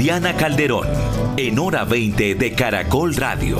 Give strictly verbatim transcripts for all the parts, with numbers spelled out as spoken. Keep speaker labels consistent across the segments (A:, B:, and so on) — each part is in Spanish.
A: Juliana Calderón, en Hora veinte de Caracol Radio.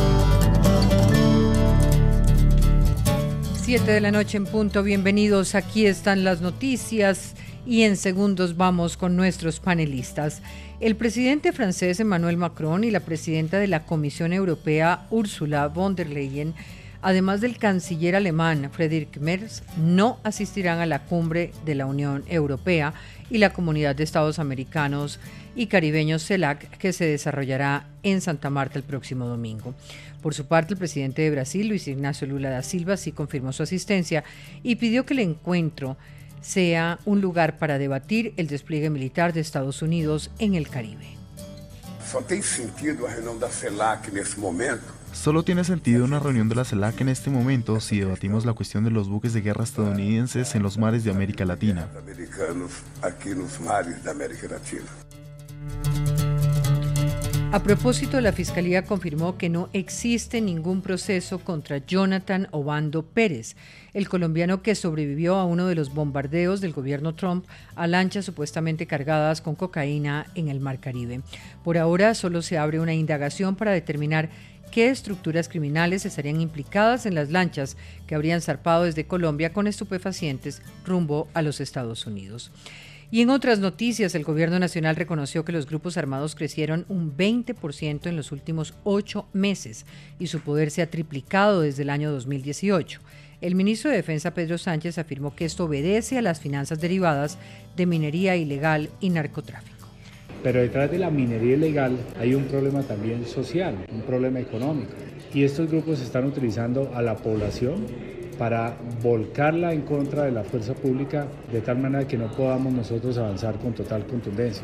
B: Siete de la noche en punto, bienvenidos, aquí están las noticias y en segundos vamos con nuestros panelistas. El presidente francés Emmanuel Macron y la presidenta de la Comisión Europea Ursula von der Leyen, además del canciller alemán Friedrich Merz, no asistirán a la cumbre de la Unión Europea y la Comunidad de Estados Americanos y Caribeños CELAC, que se desarrollará en Santa Marta el próximo domingo. Por su parte, el presidente de Brasil, Luis Ignacio Lula da Silva, sí confirmó su asistencia y pidió que el encuentro sea un lugar para debatir el despliegue militar de Estados Unidos en el Caribe.
C: Só tem sentido a reunião da CELAC nesse momento.
D: Solo tiene sentido una reunión de la CELAC en este momento si debatimos la cuestión de los buques de guerra estadounidenses en los mares de América Latina.
B: A propósito, la Fiscalía confirmó que no existe ningún proceso contra Jonathan Obando Pérez, el colombiano que sobrevivió a uno de los bombardeos del gobierno Trump a lanchas supuestamente cargadas con cocaína en el Mar Caribe. Por ahora, solo se abre una indagación para determinar qué estructuras criminales estarían implicadas en las lanchas que habrían zarpado desde Colombia con estupefacientes rumbo a los Estados Unidos. Y en otras noticias, el Gobierno Nacional reconoció que los grupos armados crecieron un veinte por ciento en los últimos ocho meses y su poder se ha triplicado desde el año dos mil dieciocho. El ministro de Defensa, Pedro Sánchez, afirmó que esto obedece a las finanzas derivadas de minería ilegal y narcotráfico.
E: Pero detrás de la minería ilegal hay un problema también social, un problema económico. Y estos grupos están utilizando a la población para volcarla en contra de la fuerza pública, de tal manera que no podamos nosotros avanzar con total contundencia.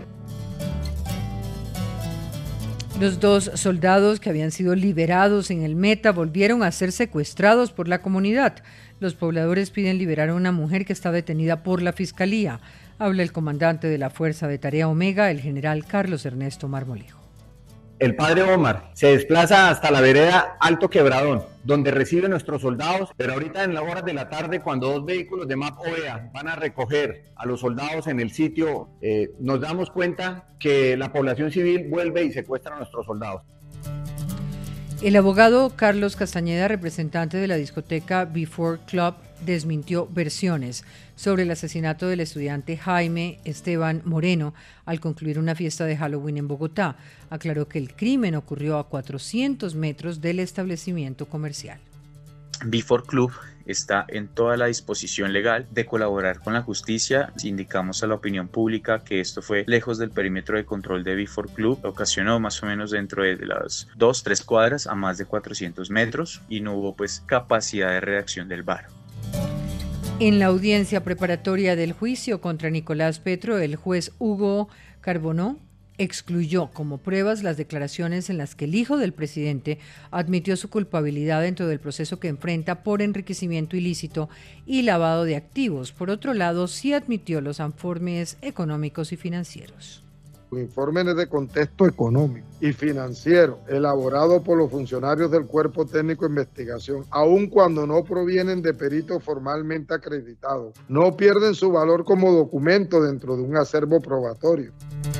B: Los dos soldados que habían sido liberados en el Meta volvieron a ser secuestrados por la comunidad. Los pobladores piden liberar a una mujer que está detenida por la Fiscalía. Habla el comandante de la Fuerza de Tarea Omega, el general Carlos Ernesto Marmolejo.
F: El padre Omar se desplaza hasta la vereda Alto Quebradón, donde recibe nuestros soldados, pero ahorita en las horas de la tarde, cuando dos vehículos de M A P O E A van a recoger a los soldados en el sitio, eh, nos damos cuenta que la población civil vuelve y secuestra a nuestros soldados.
B: El abogado Carlos Castañeda, representante de la discoteca Before Club, desmintió versiones sobre el asesinato del estudiante Jaime Esteban Moreno al concluir una fiesta de Halloween en Bogotá. Aclaró que el crimen ocurrió a cuatrocientos metros del establecimiento comercial.
G: Before Club está en toda la disposición legal de colaborar con la justicia. Indicamos a la opinión pública que esto fue lejos del perímetro de control de Before Club, ocasionó más o menos dentro de las dos, tres cuadras a más de cuatrocientos metros y no hubo pues capacidad de reacción del V A R.
B: En la audiencia preparatoria del juicio contra Nicolás Petro, el juez Hugo Carbonó excluyó como pruebas las declaraciones en las que el hijo del presidente admitió su culpabilidad dentro del proceso que enfrenta por enriquecimiento ilícito y lavado de activos. Por otro lado, sí admitió los informes económicos y financieros.
H: Informes de contexto económico y financiero elaborados por los funcionarios del Cuerpo Técnico de Investigación, aun cuando no provienen de peritos formalmente acreditados, no pierden su valor como documento dentro de un acervo probatorio.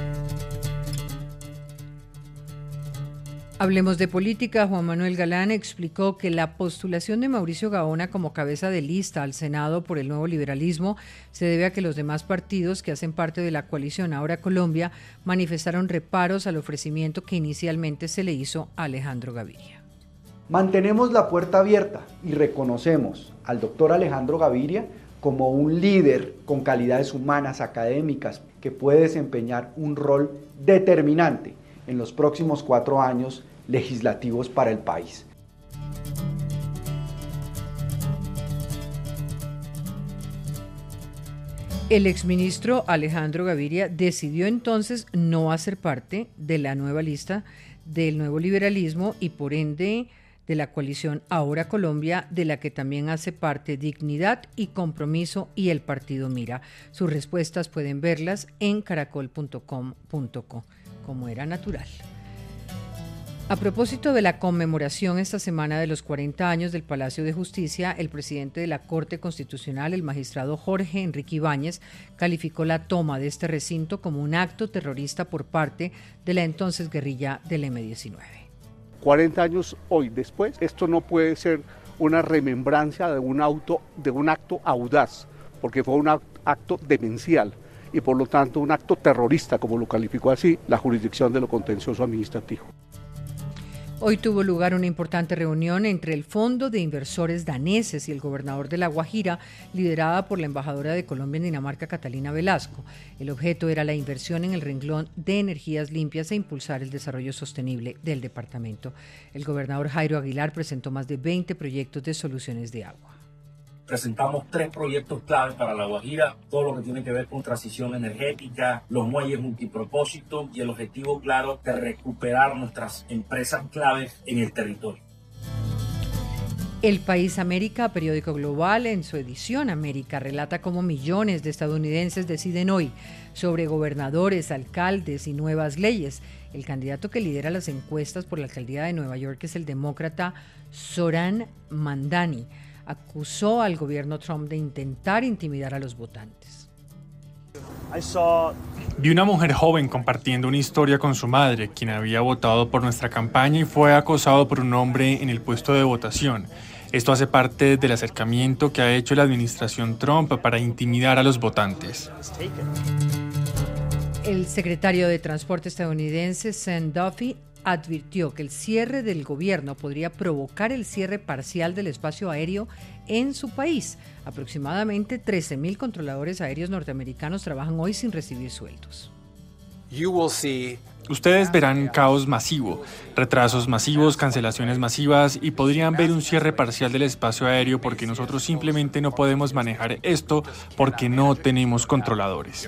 B: Hablemos de política. Juan Manuel Galán explicó que la postulación de Mauricio Gaona como cabeza de lista al Senado por el Nuevo Liberalismo se debe a que los demás partidos que hacen parte de la coalición Ahora Colombia manifestaron reparos al ofrecimiento que inicialmente se le hizo a Alejandro Gaviria.
I: Mantenemos la puerta abierta y reconocemos al doctor Alejandro Gaviria como un líder con calidades humanas, académicas, que puede desempeñar un rol determinante en los próximos cuatro años legislativos para el país.
B: El exministro Alejandro Gaviria decidió entonces no hacer parte de la nueva lista del Nuevo Liberalismo y por ende de la coalición Ahora Colombia, de la que también hace parte Dignidad y Compromiso y el Partido Mira. Sus respuestas pueden verlas en caracol punto com punto co, como era natural. A propósito de la conmemoración esta semana de los cuarenta años del Palacio de Justicia, el presidente de la Corte Constitucional, el magistrado Jorge Enrique Ibáñez, calificó la toma de este recinto como un acto terrorista por parte de la entonces guerrilla del eme diecinueve.
J: cuarenta años hoy después, esto no puede ser una remembrancia de un, auto, de un acto audaz, porque fue un acto demencial y por lo tanto un acto terrorista, como lo calificó así la jurisdicción de lo contencioso administrativo.
B: Hoy tuvo lugar una importante reunión entre el Fondo de Inversores Daneses y el gobernador de La Guajira, liderada por la embajadora de Colombia en Dinamarca, Catalina Velasco. El objeto era la inversión en el renglón de energías limpias e impulsar el desarrollo sostenible del departamento. El gobernador Jairo Aguilar presentó más de veinte proyectos de soluciones de agua.
K: Presentamos tres proyectos claves para La Guajira, todo lo que tiene que ver con transición energética, los muelles multipropósitos y el objetivo claro de recuperar nuestras empresas claves en el territorio.
B: El País América, periódico global, en su edición América, relata cómo millones de estadounidenses deciden hoy sobre gobernadores, alcaldes y nuevas leyes. El candidato que lidera las encuestas por la alcaldía de Nueva York es el demócrata Zohran Mamdani. Acusó al gobierno Trump de intentar intimidar a los votantes.
L: Vi una mujer joven compartiendo una historia con su madre, quien había votado por nuestra campaña y fue acosado por un hombre en el puesto de votación. Esto hace parte del acercamiento que ha hecho la administración Trump para intimidar a los votantes.
B: El secretario de Transporte estadounidense, Sean Duffy, advirtió que el cierre del gobierno podría provocar el cierre parcial del espacio aéreo en su país. Aproximadamente trece mil controladores aéreos norteamericanos trabajan hoy sin recibir sueldos.
L: Ustedes verán caos masivo, retrasos masivos, cancelaciones masivas y podrían ver un cierre parcial del espacio aéreo porque nosotros simplemente no podemos manejar esto porque no tenemos controladores.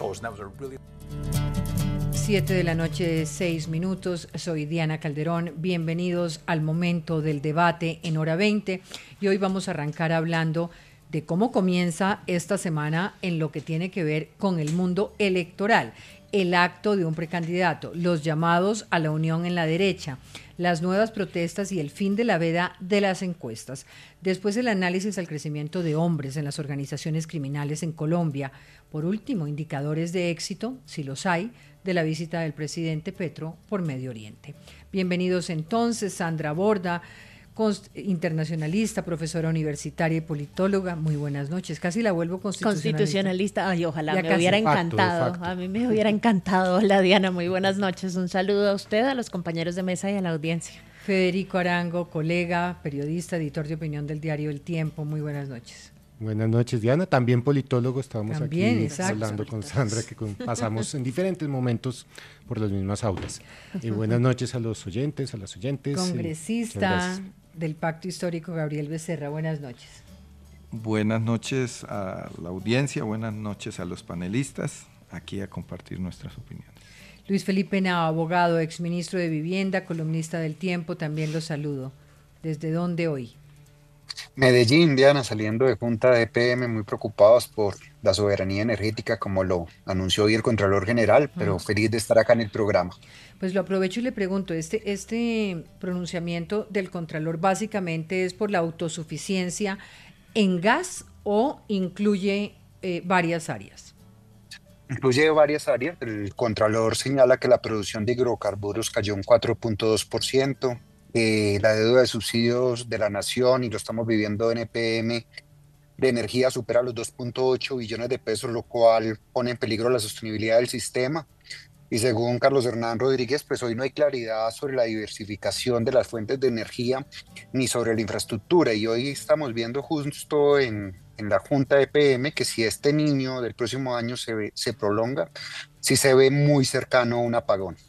B: siete de la noche, seis minutos. Soy Diana Calderón. Bienvenidos al momento del debate en Hora veinte. Y hoy vamos a arrancar hablando de cómo comienza esta semana en lo que tiene que ver con el mundo electoral. El acto de un precandidato, los llamados a la unión en la derecha, las nuevas protestas y el fin de la veda de las encuestas. Después el análisis al crecimiento de hombres en las organizaciones criminales en Colombia. Por último, indicadores de éxito, si los hay, de la visita del presidente Petro por Medio Oriente. Bienvenidos entonces, Sandra Borda, internacionalista, profesora universitaria y politóloga. Muy buenas noches. Casi la vuelvo constitucionalista.
M: Constitucionalista. Ay, ojalá,
B: ya
M: me
B: casi.
M: hubiera
B: De facto,
M: encantado.
B: de facto.
M: A mí me hubiera encantado. Hola, Diana, muy buenas noches. Un saludo a usted, a los compañeros de mesa y a la audiencia.
B: Federico Arango, colega, periodista, editor de opinión del diario El Tiempo. Muy buenas noches.
N: Buenas noches, Diana. También politólogo, estábamos
B: También,
N: aquí
B: exacto.
N: hablando con Sandra, que con, pasamos en diferentes momentos por las mismas aulas. Y buenas noches a los oyentes, a las oyentes.
B: Congresista del Pacto Histórico, Gabriel Becerra. Buenas noches.
O: Buenas noches a la audiencia, buenas noches a los panelistas, aquí a compartir nuestras opiniones.
B: Luis Felipe Nava, abogado, exministro de Vivienda, columnista del Tiempo, también lo saludo. ¿Desde dónde hoy?
P: Medellín, Diana, saliendo de Junta de E P M, muy preocupados por la soberanía energética, como lo anunció hoy el Contralor General, pero mm. feliz de estar acá en el programa.
B: Pues lo aprovecho y le pregunto, este, este pronunciamiento del Contralor básicamente es por la autosuficiencia en gas o incluye eh, varias áreas.
P: Incluye varias áreas. El Contralor señala que la producción de hidrocarburos cayó un cuatro punto dos por ciento. Eh, la deuda de subsidios de la nación, y lo estamos viviendo en E P M, de energía supera los dos punto ocho billones de pesos, lo cual pone en peligro la sostenibilidad del sistema. Y según Carlos Hernán Rodríguez, pues hoy no hay claridad sobre la diversificación de las fuentes de energía ni sobre la infraestructura. Y hoy estamos viendo justo en, en la Junta de E P M que si este niño del próximo año se, ve, se prolonga, sí se ve muy cercano a un apagón.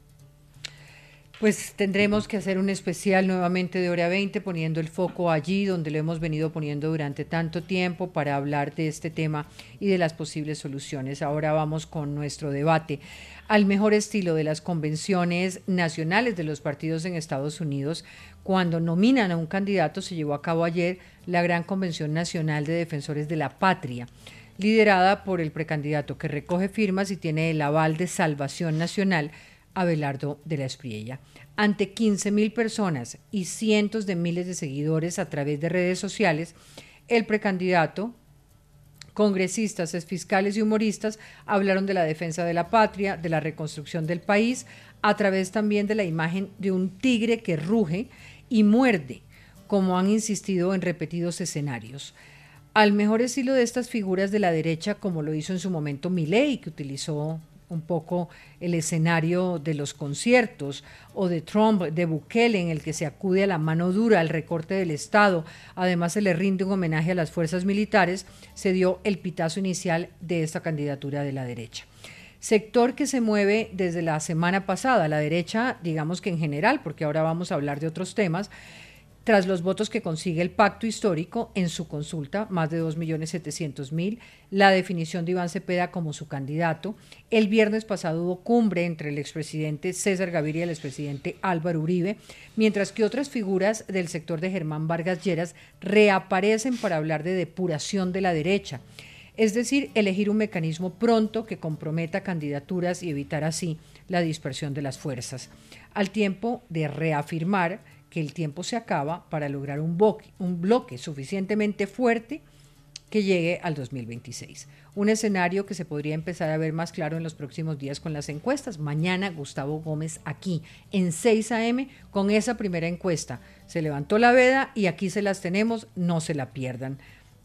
B: Pues tendremos que hacer un especial nuevamente de Hora veinte, poniendo el foco allí donde lo hemos venido poniendo durante tanto tiempo para hablar de este tema y de las posibles soluciones. Ahora vamos con nuestro debate. Al mejor estilo de las convenciones nacionales de los partidos en Estados Unidos, cuando nominan a un candidato, se llevó a cabo ayer la Gran Convención Nacional de Defensores de la Patria, liderada por el precandidato que recoge firmas y tiene el aval de Salvación Nacional, Abelardo de la Espriella. Ante quince mil personas y cientos de miles de seguidores a través de redes sociales, el precandidato, congresistas, exfiscales y humoristas hablaron de la defensa de la patria, de la reconstrucción del país, a través también de la imagen de un tigre que ruge y muerde, como han insistido en repetidos escenarios. Al mejor estilo de estas figuras de la derecha, como lo hizo en su momento Milei, que utilizó un poco el escenario de los conciertos, o de Trump, de Bukele, en el que se acude a la mano dura, al recorte del Estado, además se le rinde un homenaje a las fuerzas militares, se dio el pitazo inicial de esta candidatura de la derecha. Sector que se mueve desde la semana pasada, la derecha, digamos que en general, porque ahora vamos a hablar de otros temas, tras los votos que consigue el pacto histórico en su consulta, más de dos millones setecientos mil, la definición de Iván Cepeda como su candidato. El viernes pasado hubo cumbre entre el expresidente César Gaviria y el expresidente Álvaro Uribe, mientras que otras figuras del sector de Germán Vargas Lleras reaparecen para hablar de depuración de la derecha, es decir, elegir un mecanismo pronto que comprometa candidaturas y evitar así la dispersión de las fuerzas, al tiempo de reafirmar que el tiempo se acaba para lograr un bloque, un bloque suficientemente fuerte que llegue al dos mil veintiséis. Un escenario que se podría empezar a ver más claro en los próximos días con las encuestas. Mañana Gustavo Gómez aquí en seis a eme con esa primera encuesta. Se levantó la veda y aquí se las tenemos, no se la pierdan,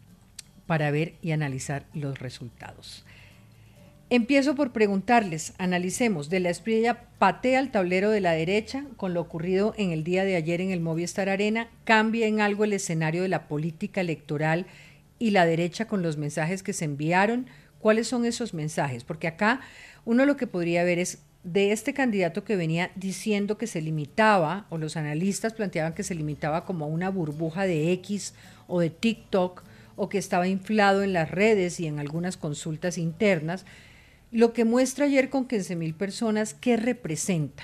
B: para ver y analizar los resultados. Empiezo por preguntarles, analicemos, de la Espriella patea el tablero de la derecha con lo ocurrido en el día de ayer en el Movistar Arena, cambia en algo el escenario de la política electoral y la derecha con los mensajes que se enviaron. ¿Cuáles son esos mensajes? Porque acá uno lo que podría ver es de este candidato que venía diciendo que se limitaba, o los analistas planteaban que se limitaba como a una burbuja de X o de TikTok, o que estaba inflado en las redes y en algunas consultas internas. Lo que muestra ayer con quince mil personas, ¿qué representa?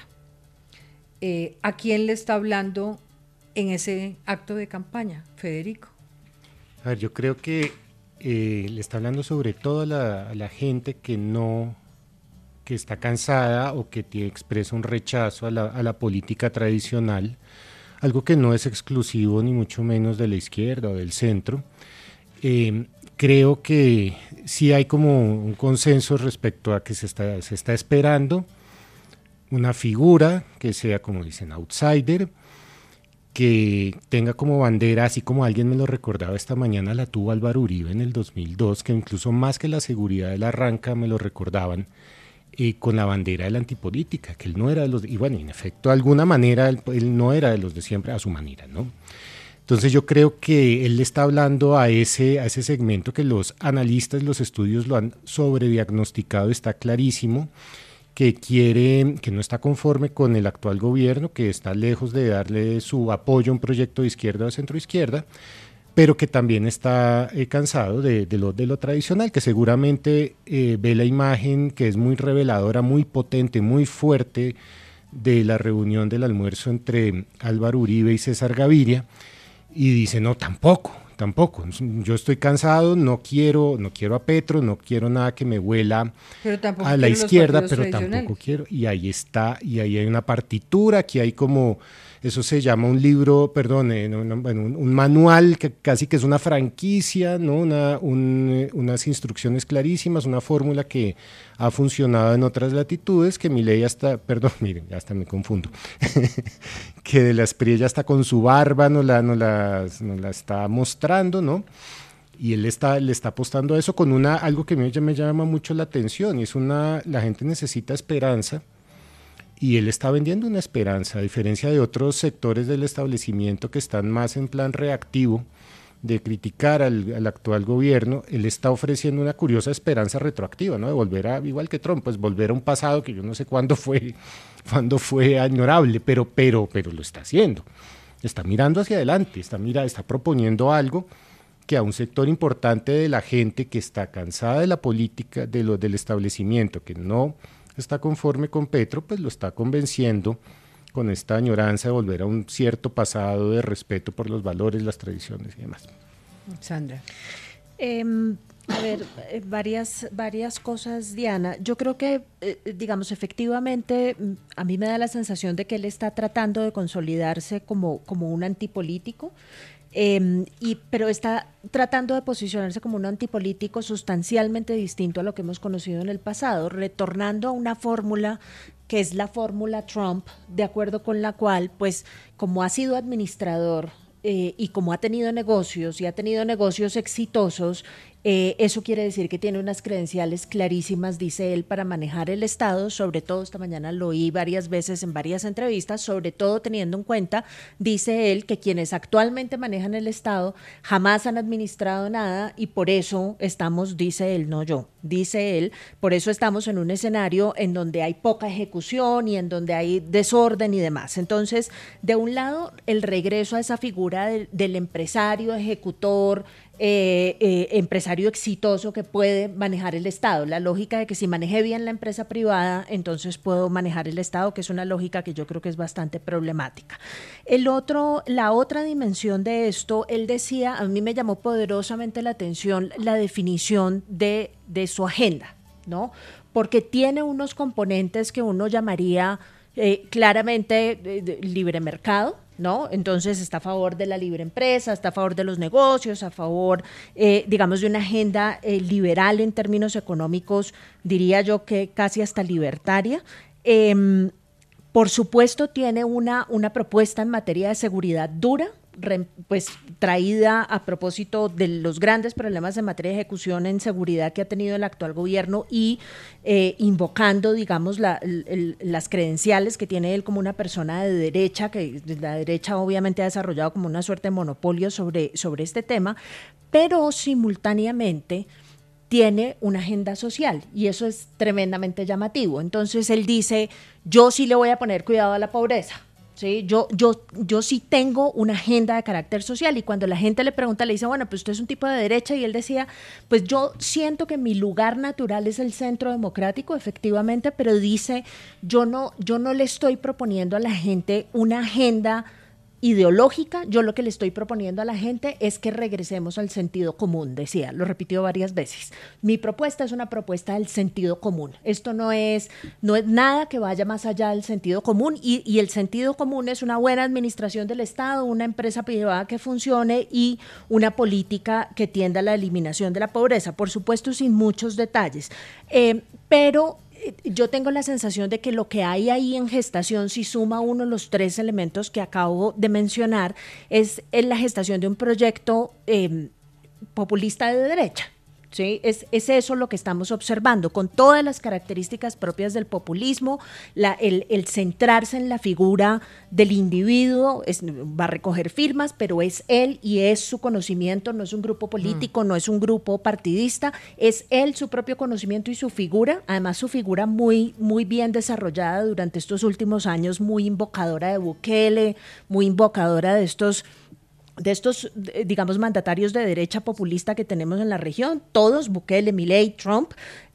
B: Eh, ¿A quién le está hablando en ese acto de campaña, Federico?
N: A ver, yo creo que eh, le está hablando sobre todo a la, a la gente que no, que está cansada o que tiene, expresa un rechazo a la, a la política tradicional, algo que no es exclusivo ni mucho menos de la izquierda o del centro. Eh, Creo que sí hay como un consenso respecto a que se está, se está esperando una figura que sea, como dicen, outsider, que tenga como bandera, así como alguien me lo recordaba esta mañana, la tuvo Álvaro Uribe en el dos mil dos, que incluso más que la seguridad de la arranca me lo recordaban, eh, con la bandera de la antipolítica, que él no era de los, y bueno, en efecto, de alguna manera él, él no era de los de siempre, a su manera, ¿no? Entonces yo creo que él le está hablando a ese, a ese segmento que los analistas, los estudios lo han sobrediagnosticado, está clarísimo, que quiere, que no está conforme con el actual gobierno, que está lejos de darle su apoyo a un proyecto de izquierda o centroizquierda, pero que también está eh, cansado de, de, lo, de lo tradicional, que seguramente eh, ve la imagen que es muy reveladora, muy potente, muy fuerte de la reunión del almuerzo entre Álvaro Uribe y César Gaviria, y dice, no, tampoco, tampoco, yo estoy cansado, no quiero, no quiero a Petro, no quiero nada que me huela a la izquierda, pero tampoco quiero, y ahí está, y ahí hay una partitura, aquí hay como, eso se llama un libro, perdón, eh, no, no, bueno, un, un manual que casi que es una franquicia, ¿no? Una, un, unas instrucciones clarísimas, una fórmula que ha funcionado en otras latitudes, que Milei hasta, perdón, miren, hasta me confundo, que de la Espriella está con su barba, nos la, nos la, nos la está mostrando, ¿no? Y él está, le está apostando a eso con una, algo que me, me llama mucho la atención, y es una, la gente necesita esperanza, y él está vendiendo una esperanza, a diferencia de otros sectores del establecimiento que están más en plan reactivo, de criticar al, al actual gobierno. Él está ofreciendo una curiosa esperanza retroactiva, ¿no? De volver a, igual que Trump, pues volver a un pasado que yo no sé cuándo fue, cuándo fue añorable, pero, pero, pero lo está haciendo. Está mirando hacia adelante, está, mira, está proponiendo algo que a un sector importante de la gente que está cansada de la política, de lo, del establecimiento, que no está conforme con Petro, pues lo está convenciendo con esta añoranza de volver a un cierto pasado de respeto por los valores, las tradiciones y demás.
B: Sandra.
M: Eh, A ver, eh, varias, varias cosas, Diana. Yo creo que, eh, digamos, efectivamente, a mí me da la sensación de que él está tratando de consolidarse como, como un antipolítico. Eh, y, pero está tratando de posicionarse como un antipolítico sustancialmente distinto a lo que hemos conocido en el pasado, retornando a una fórmula que es la fórmula Trump, de acuerdo con la cual, pues, como ha sido administrador eh, y como ha tenido negocios y ha tenido negocios exitosos, Eh, eso quiere decir que tiene unas credenciales clarísimas, dice él, para manejar el Estado, sobre todo esta mañana lo oí varias veces en varias entrevistas, sobre todo teniendo en cuenta, dice él, que quienes actualmente manejan el Estado jamás han administrado nada y por eso estamos, dice él, no yo, dice él, por eso estamos en un escenario en donde hay poca ejecución y en donde hay desorden y demás. Entonces, de un lado, el regreso a esa figura de, del empresario, ejecutor, Eh, eh, empresario exitoso que puede manejar el Estado, la lógica de que si manejé bien la empresa privada, entonces puedo manejar el Estado, que es una lógica que yo creo que es bastante problemática. El otro, la otra dimensión de esto, él decía, a mí me llamó poderosamente la atención la definición de, de su agenda, ¿no? Porque tiene unos componentes que uno llamaría eh, claramente de, de libre mercado, ¿no? Entonces está a favor de la libre empresa, está a favor de los negocios, a favor, eh, digamos, de una agenda eh, liberal en términos económicos, diría yo que casi hasta libertaria. Eh, por supuesto tiene una, una propuesta en materia de seguridad dura, re, pues traída a propósito de los grandes problemas en materia de ejecución en seguridad que ha tenido el actual gobierno y eh, invocando, digamos, la, el, las credenciales que tiene él como una persona de derecha, que la derecha obviamente ha desarrollado como una suerte de monopolio sobre, sobre este tema, pero simultáneamente tiene una agenda social y eso es tremendamente llamativo. Entonces él dice, yo sí le voy a poner cuidado a la pobreza. Sí, yo, yo, yo sí tengo una agenda de carácter social y cuando la gente le pregunta, le dice, bueno, pues usted es un tipo de derecha y él decía, pues yo siento que mi lugar natural es el centro democrático, efectivamente, pero dice, yo no, yo no le estoy proponiendo a la gente una agenda ideológica, yo lo que le estoy proponiendo a la gente es que regresemos al sentido común, decía, lo repitió varias veces. Mi propuesta es una propuesta del sentido común. Esto no es, no es nada que vaya más allá del sentido común y, y el sentido común es una buena administración del Estado, una empresa privada que funcione y una política que tienda a la eliminación de la pobreza, por supuesto sin muchos detalles, eh, pero yo tengo la sensación de que lo que hay ahí en gestación, si suma uno de los tres elementos que acabo de mencionar, es, es la gestación de un proyecto eh, populista de derecha. ¿Sí? Es, es eso lo que estamos observando, con todas las características propias del populismo, la, el, el centrarse en la figura del individuo, es, va a recoger firmas, pero es él y es su conocimiento, no es un grupo político, mm. no es un grupo partidista, es él, su propio conocimiento y su figura, además su figura muy, muy bien desarrollada durante estos últimos años, muy invocadora de Bukele, muy invocadora de estos... de estos, digamos, mandatarios de derecha populista que tenemos en la región, todos, Bukele, Milei, Trump,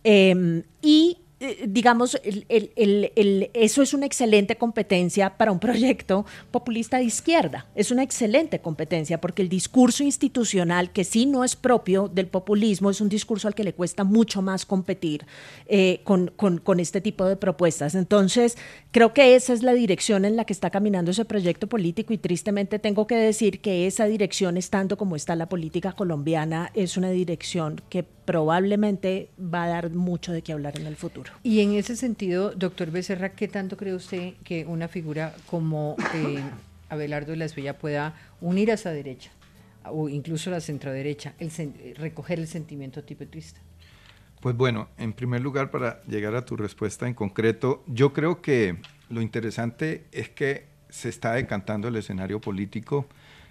M: eh, y eh, digamos, el, el, el, el, eso es una excelente competencia para un proyecto populista de izquierda, es una excelente competencia porque el discurso institucional, que sí no es propio del populismo, es un discurso al que le cuesta mucho más competir eh, con, con, con este tipo de propuestas. Entonces, creo que esa es la dirección en la que está caminando ese proyecto político y tristemente tengo que decir que esa dirección, estando como está la política colombiana, es una dirección que probablemente va a dar mucho de qué hablar en el futuro.
B: Y en ese sentido, doctor Becerra, ¿qué tanto cree usted que una figura como eh, Abelardo de la Espriella pueda unir a esa derecha o incluso a la centroderecha, el, recoger el sentimiento tipetista?
O: Pues bueno, en primer lugar, para llegar a tu respuesta en concreto, yo creo que lo interesante es que se está decantando el escenario político.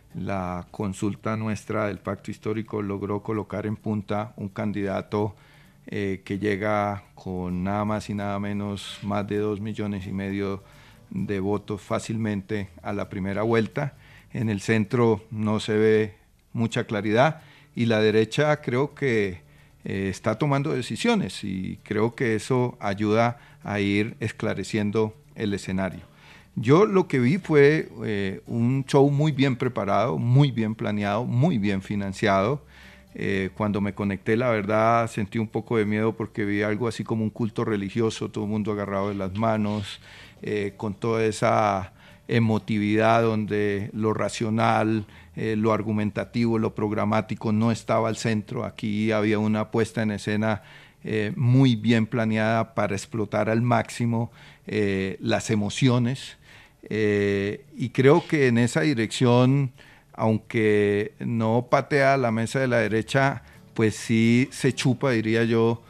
O: La consulta nuestra del Pacto Histórico logró colocar en punta un candidato eh, que llega con nada más y nada menos más de dos millones y medio de votos fácilmente a la primera vuelta. En el centro no se ve mucha claridad y la derecha creo que eh, está tomando decisiones y creo que eso ayuda a ir esclareciendo el escenario. Yo lo que vi fue eh, un show muy bien preparado, muy bien planeado, muy bien financiado. Eh, cuando me conecté, la verdad, sentí un poco de miedo porque vi algo así como un culto religioso, todo el mundo agarrado de las manos, eh, con toda esa emotividad donde lo racional, eh, lo argumentativo, lo programático no estaba al centro. Aquí había una puesta en escena eh, muy bien planeada para explotar al máximo eh, las emociones, eh, y creo que en esa dirección, aunque no patea la mesa de la derecha, pues sí se chupa, diría yo,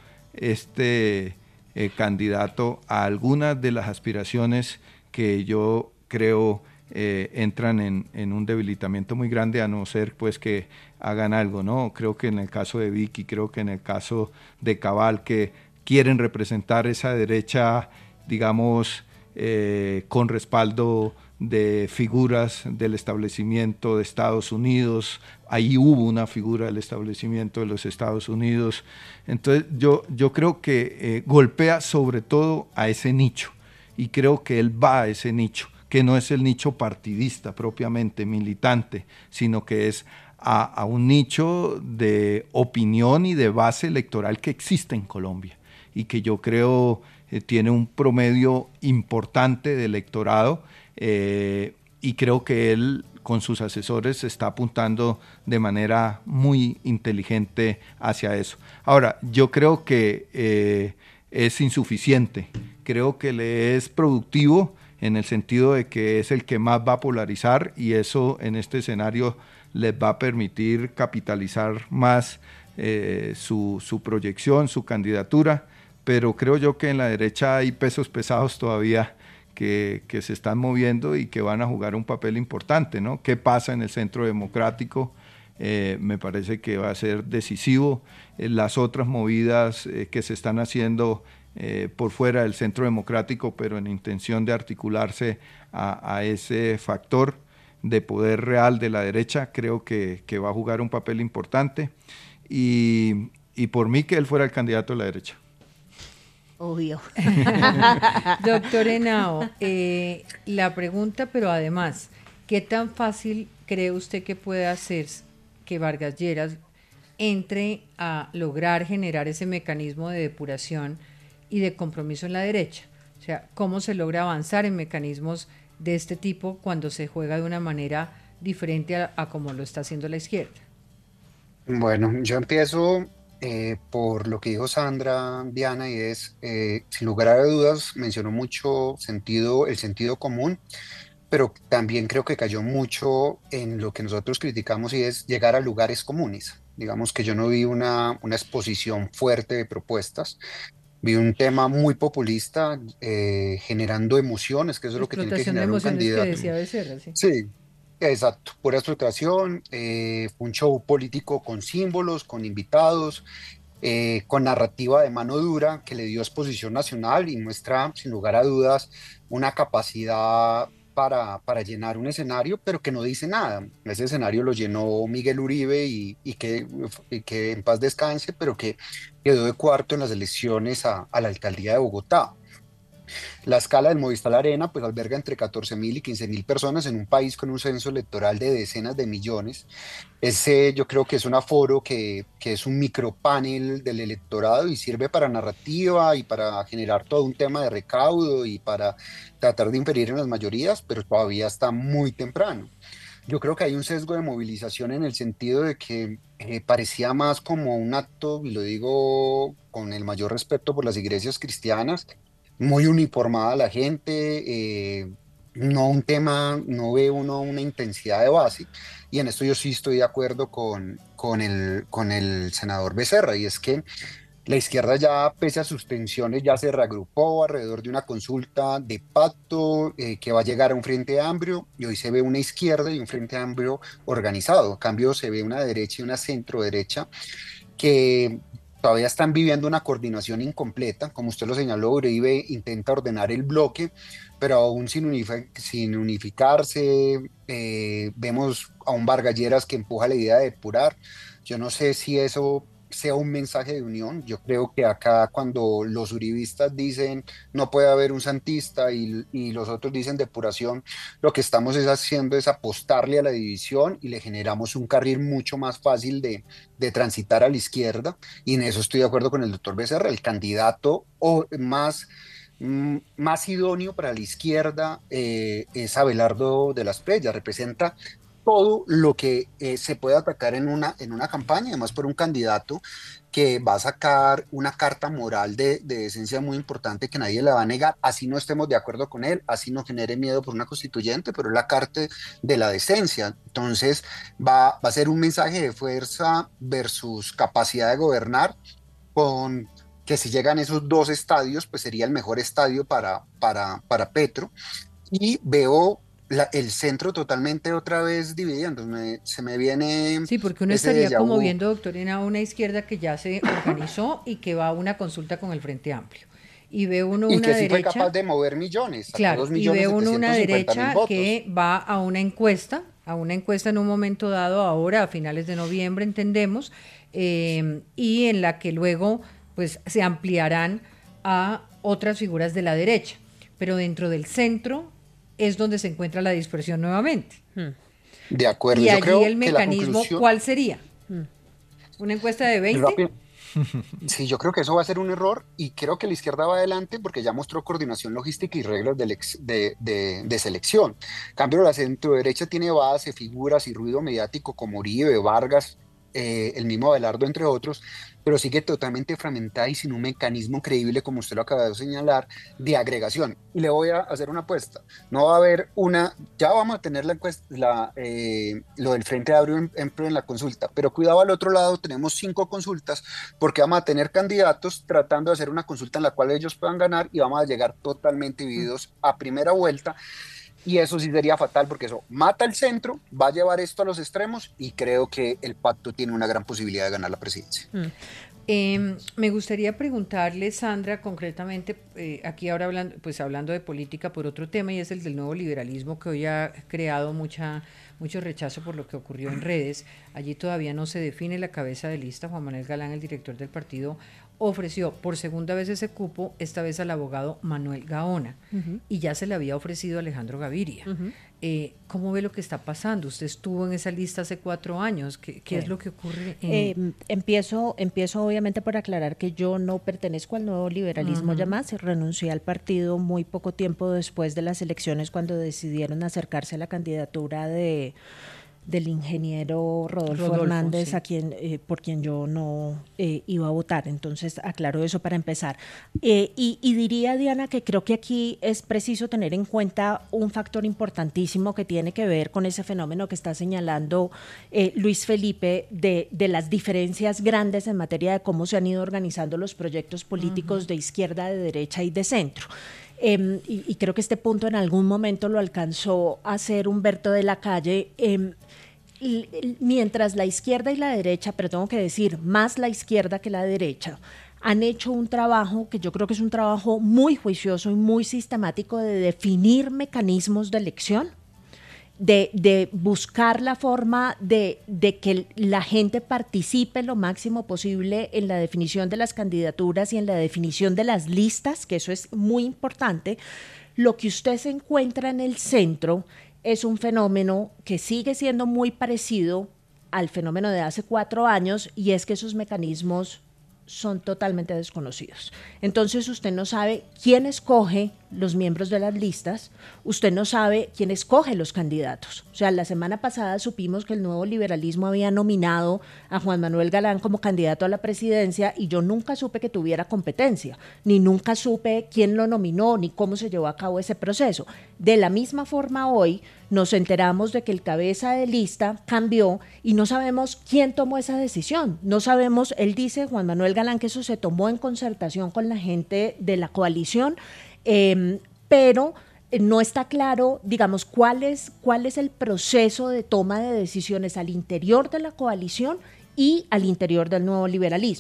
O: este eh, candidato a algunas de las aspiraciones que yo creo eh, entran en, en un debilitamiento muy grande, a no ser pues que hagan algo, ¿no? Creo que en el caso de Vicky, creo que en el caso de Cabal, que quieren representar esa derecha, digamos, eh, con respaldo de figuras del establecimiento de Estados Unidos. Ahí hubo una figura del establecimiento de los Estados Unidos. Entonces yo, yo creo que eh, golpea sobre todo a ese nicho, y creo que él va a ese nicho, que no es el nicho partidista propiamente, militante, sino que es a, a un nicho de opinión y de base electoral que existe en Colombia, y que yo creo eh, tiene un promedio importante de electorado, eh, y creo que él con sus asesores está apuntando de manera muy inteligente hacia eso. Ahora, yo creo que eh, es insuficiente, creo que le es productivo en el sentido de que es el que más va a polarizar, y eso en este escenario les va a permitir capitalizar más eh, su, su proyección, su candidatura, pero creo yo que en la derecha hay pesos pesados todavía que, que se están moviendo y que van a jugar un papel importante, ¿no? ¿Qué pasa en el Centro Democrático? Eh, me parece que va a ser decisivo. Eh, las otras movidas eh, que se están haciendo eh, por fuera del Centro Democrático, pero en intención de articularse a, a ese factor de poder real de la derecha, creo que, que va a jugar un papel importante, y, y por mí que él fuera el candidato de la derecha.
M: Obvio.
B: Doctor Henao, eh, la pregunta, pero además, ¿qué tan fácil cree usted que puede hacer que Vargas Lleras entre a lograr generar ese mecanismo de depuración y de compromiso en la derecha? O sea, ¿cómo se logra avanzar en mecanismos de este tipo cuando se juega de una manera diferente a, a como lo está haciendo la izquierda?
P: Bueno, yo empiezo eh, por lo que dijo Sandra, Diana, y es, eh, sin lugar a dudas, mencionó mucho sentido, el sentido común, pero también creo que cayó mucho en lo que nosotros criticamos, y es llegar a lugares comunes. Digamos que yo no vi una, una exposición fuerte de propuestas, vi un tema muy populista, eh, generando emociones, que eso es lo que tiene que generar un candidato.
B: Que decía Becerra, sí.
P: Sí, exacto, pura explotación, eh, fue un show político con símbolos, con invitados, eh, con narrativa de mano dura que le dio exposición nacional y muestra sin lugar a dudas una capacidad para, para llenar un escenario, pero que no dice nada. Ese escenario lo llenó Miguel Uribe y, y, que, y que en paz descanse, pero que quedó de cuarto en las elecciones a, a la alcaldía de Bogotá. La escala del Movistar Arena pues alberga entre catorce mil y quince mil personas en un país con un censo electoral de decenas de millones. Ese yo creo que es un aforo que, que es un micropanel del electorado y sirve para narrativa y para generar todo un tema de recaudo y para tratar de inferir en las mayorías, pero todavía está muy temprano. Yo creo que hay un sesgo de movilización en el sentido de que eh, parecía más como un acto, y lo digo con el mayor respeto por las iglesias cristianas, muy uniformada la gente, eh, no un tema, no ve uno una intensidad de base, y en esto yo sí estoy de acuerdo con, con, el, con el senador Becerra, y es que la izquierda ya, pese a sus tensiones, ya se reagrupó alrededor de una consulta de pacto eh, que va a llegar a un frente amplio, y hoy se ve una izquierda y un frente amplio organizado. En cambio se ve una derecha y una centro derecha que todavía están viviendo una coordinación incompleta. Como usted lo señaló, Uribe intenta ordenar el bloque, pero aún sin, unific sin unificarse. Eh, vemos a un Vargas Lleras que empuja la idea de depurar. Yo no sé si eso sea un mensaje de unión. Yo creo que acá cuando los uribistas dicen no puede haber un santista y, y los otros dicen depuración, lo que estamos es haciendo es apostarle a la división y le generamos un carril mucho más fácil de, de transitar a la izquierda, y en eso estoy de acuerdo con el doctor Becerra. El candidato o más... más idóneo para la izquierda eh, es Abelardo de las Preyas. Representa todo lo que eh, se puede atacar en una, en una campaña, además por un candidato que va a sacar una carta moral de, de decencia muy importante que nadie le va a negar, así no estemos de acuerdo con él, así no genere miedo por una constituyente, pero es la carta de la decencia. Entonces va, va a ser un mensaje de fuerza versus capacidad de gobernar, con que si llegan esos dos estadios, pues sería el mejor estadio para, para, para Petro, y veo la, el centro totalmente otra vez dividiendo. Me, se me viene...
B: Sí, porque uno estaría como viendo, doctorina, una izquierda que ya se organizó y que va a una consulta con el Frente Amplio. Y ve uno una
P: y que sí
B: derecha...
P: fue capaz de mover millones.
B: Claro, y ve uno una derecha que va a una encuesta, a una encuesta en un momento dado, ahora a finales de noviembre, entendemos, eh, y en la que luego pues se ampliarán a otras figuras de la derecha, pero dentro del centro es donde se encuentra la dispersión nuevamente.
P: De acuerdo.
B: Y
P: yo
B: allí
P: creo
B: el mecanismo,
P: que la conclusión...
B: ¿cuál sería? ¿Una encuesta de veinte?
P: Sí, yo creo que eso va a ser un error, y creo que la izquierda va adelante porque ya mostró coordinación logística y reglas de, de, de, de selección. En cambio, la centro derecha tiene base, figuras y ruido mediático como Uribe, Vargas, eh, el mismo Abelardo, entre otros, pero sigue totalmente fragmentada y sin un mecanismo creíble, como usted lo acaba de señalar, de agregación. Y le voy a hacer una apuesta: no va a haber una, ya vamos a tener la encuesta, la, eh, lo del Frente Amplio en, en, en la consulta, pero cuidado, al otro lado tenemos cinco consultas, porque vamos a tener candidatos tratando de hacer una consulta en la cual ellos puedan ganar, y vamos a llegar totalmente divididos a primera vuelta. Y eso sí sería fatal, porque eso mata el centro, va a llevar esto a los extremos, y creo que el pacto tiene una gran posibilidad de ganar la presidencia.
B: Mm. Eh, me gustaría preguntarle, Sandra, concretamente, eh, aquí ahora hablando, pues hablando de política por otro tema, y es el del nuevo liberalismo, que hoy ha creado mucha, mucho rechazo por lo que ocurrió en redes. Allí todavía no se define la cabeza de lista. Juan Manuel Galán, el director del partido, ofreció por segunda vez ese cupo, esta vez al abogado Manuel Gaona, uh-huh. y ya se le había ofrecido a Alejandro Gaviria. Uh-huh. Eh, ¿Cómo ve lo que está pasando? Usted estuvo en esa lista hace cuatro años. ¿Qué, qué eh, es lo que ocurre? En...
M: Eh, empiezo, empiezo obviamente por aclarar que yo no pertenezco al nuevo liberalismo, uh-huh. ya más. Renuncié al partido muy poco tiempo después de las elecciones, cuando decidieron acercarse a la candidatura de... del ingeniero Rodolfo, Rodolfo Hernández, sí. a quien, eh, por quien yo no eh, iba a votar. Entonces, aclaro eso para empezar. Eh, y, y diría, Diana, que creo que aquí es preciso tener en cuenta un factor importantísimo que tiene que ver con ese fenómeno que está señalando eh, Luis Felipe, de, de las diferencias grandes en materia de cómo se han ido organizando los proyectos políticos uh-huh. de izquierda, de derecha y de centro. Eh, y, y creo que este punto en algún momento lo alcanzó a hacer Humberto de la Calle. Eh, y, y, mientras la izquierda y la derecha, pero tengo que decir más la izquierda que la derecha, han hecho un trabajo que yo creo que es un trabajo muy juicioso y muy sistemático de definir mecanismos de elección, de, de buscar la forma de, de que la gente participe lo máximo posible en la definición de las candidaturas y en la definición de las listas, que eso es muy importante. Lo que usted se encuentra en el centro es un fenómeno que sigue siendo muy parecido al fenómeno de hace cuatro años, y es que esos mecanismos son totalmente desconocidos. Entonces usted no sabe quién escoge los miembros de las listas, usted no sabe quién escoge los candidatos. O sea, la semana pasada supimos que el nuevo liberalismo había nominado a Juan Manuel Galán como candidato a la presidencia, y yo nunca supe que tuviera competencia, ni nunca supe quién lo nominó, ni cómo se llevó a cabo ese proceso. De la misma forma, hoy nos enteramos de que el cabeza de lista cambió y no sabemos quién tomó esa decisión. No sabemos, él dice, Juan Manuel Galán, que eso se tomó en concertación con la gente de la coalición, eh, pero no está claro, digamos, cuál es, cuál es el proceso de toma de decisiones al interior de la coalición y al interior del nuevo liberalismo.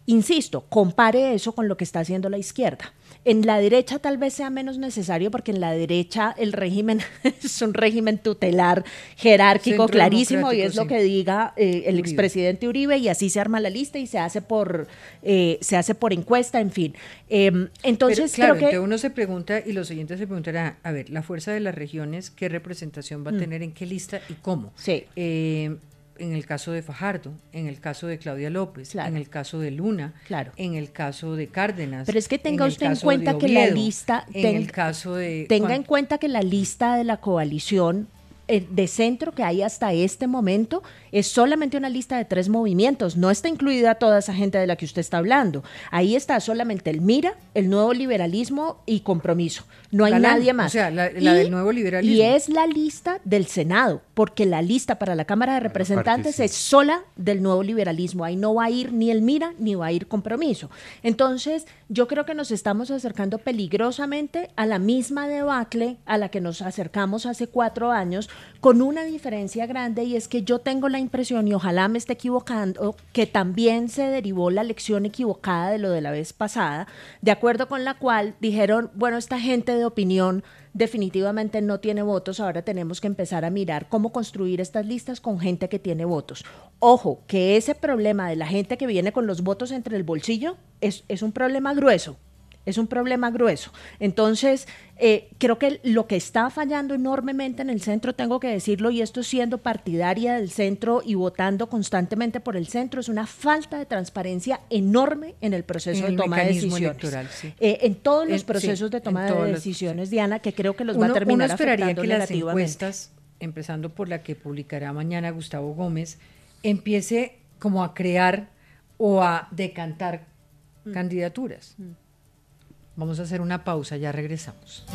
M: Insisto, compare eso con lo que está haciendo la izquierda. En la derecha tal vez sea menos necesario porque en la derecha el régimen es un régimen tutelar, jerárquico,
B: Centro
M: clarísimo, y es
B: democrático,
M: lo
B: sí.
M: que diga eh, el
B: Uribe.
M: expresidente Uribe, y así se arma la lista y se hace por, eh, se hace por encuesta, en fin. Eh, entonces
B: Pero, claro,
M: creo que...
B: entonces uno se pregunta y los oyentes se preguntarán, a ver, la fuerza de las regiones, ¿qué representación va a
M: Mm.
B: tener en qué lista y cómo?
M: Sí.
B: Eh, en el caso de Fajardo, en el caso de Claudia López,
M: Claro.
B: en el caso de Luna,
M: Claro.
B: en el caso de Cárdenas.
M: Pero es que tenga
B: en el
M: usted en
B: caso
M: cuenta
B: de
M: que la
B: Oviedo,
M: lista...
B: en
M: ten-
B: el caso de...
M: Tenga
B: ¿cuán-
M: en cuenta que la lista de la coalición eh, de centro que hay hasta este momento es solamente una lista de tres movimientos, no está incluida toda esa gente de la que usted está hablando. Ahí está solamente el MIRA, el Nuevo Liberalismo y Compromiso. No hay
B: Galán,
M: nadie más.
B: o sea, la- la del Nuevo Liberalismo.
M: Y es la lista del Senado, porque la lista para la Cámara de Representantes
N: sí.
M: es sola del Nuevo Liberalismo. Ahí no va a ir ni el MIRA ni va a ir Compromiso. Entonces, yo creo que nos estamos acercando peligrosamente a la misma debacle a la que nos acercamos hace cuatro años, con una diferencia grande, y es que yo tengo la impresión, y ojalá me esté equivocando, que también se derivó la lección equivocada de lo de la vez pasada, de acuerdo con la cual dijeron, bueno, esta gente de opinión definitivamente no tiene votos, ahora tenemos que empezar a mirar cómo construir estas listas con gente que tiene votos. Ojo, que ese problema de la gente que viene con los votos entre el bolsillo es, es un problema grueso. Es un problema grueso. Entonces, eh, creo que lo que está fallando enormemente en el centro, tengo que decirlo, y esto siendo partidaria del centro y votando constantemente por el centro, es una falta de transparencia enorme en el proceso
B: En
M: de
B: el
M: toma de
B: mecanismo
M: decisiones.
B: electoral, sí.
M: Eh, en todos los
B: En-
M: procesos
B: sí,
M: de toma
B: en todos
M: de
B: los-
M: decisiones, Diana, que creo que los va a
B: Uno,
M: terminar
B: uno esperaría
M: afectando
B: que las
M: negativamente.
B: encuestas, empezando por la que publicará mañana Gustavo Gómez, empiece como a crear o a decantar
M: Mm.
B: candidaturas.
M: Mm.
B: Vamos a hacer una pausa, ya regresamos.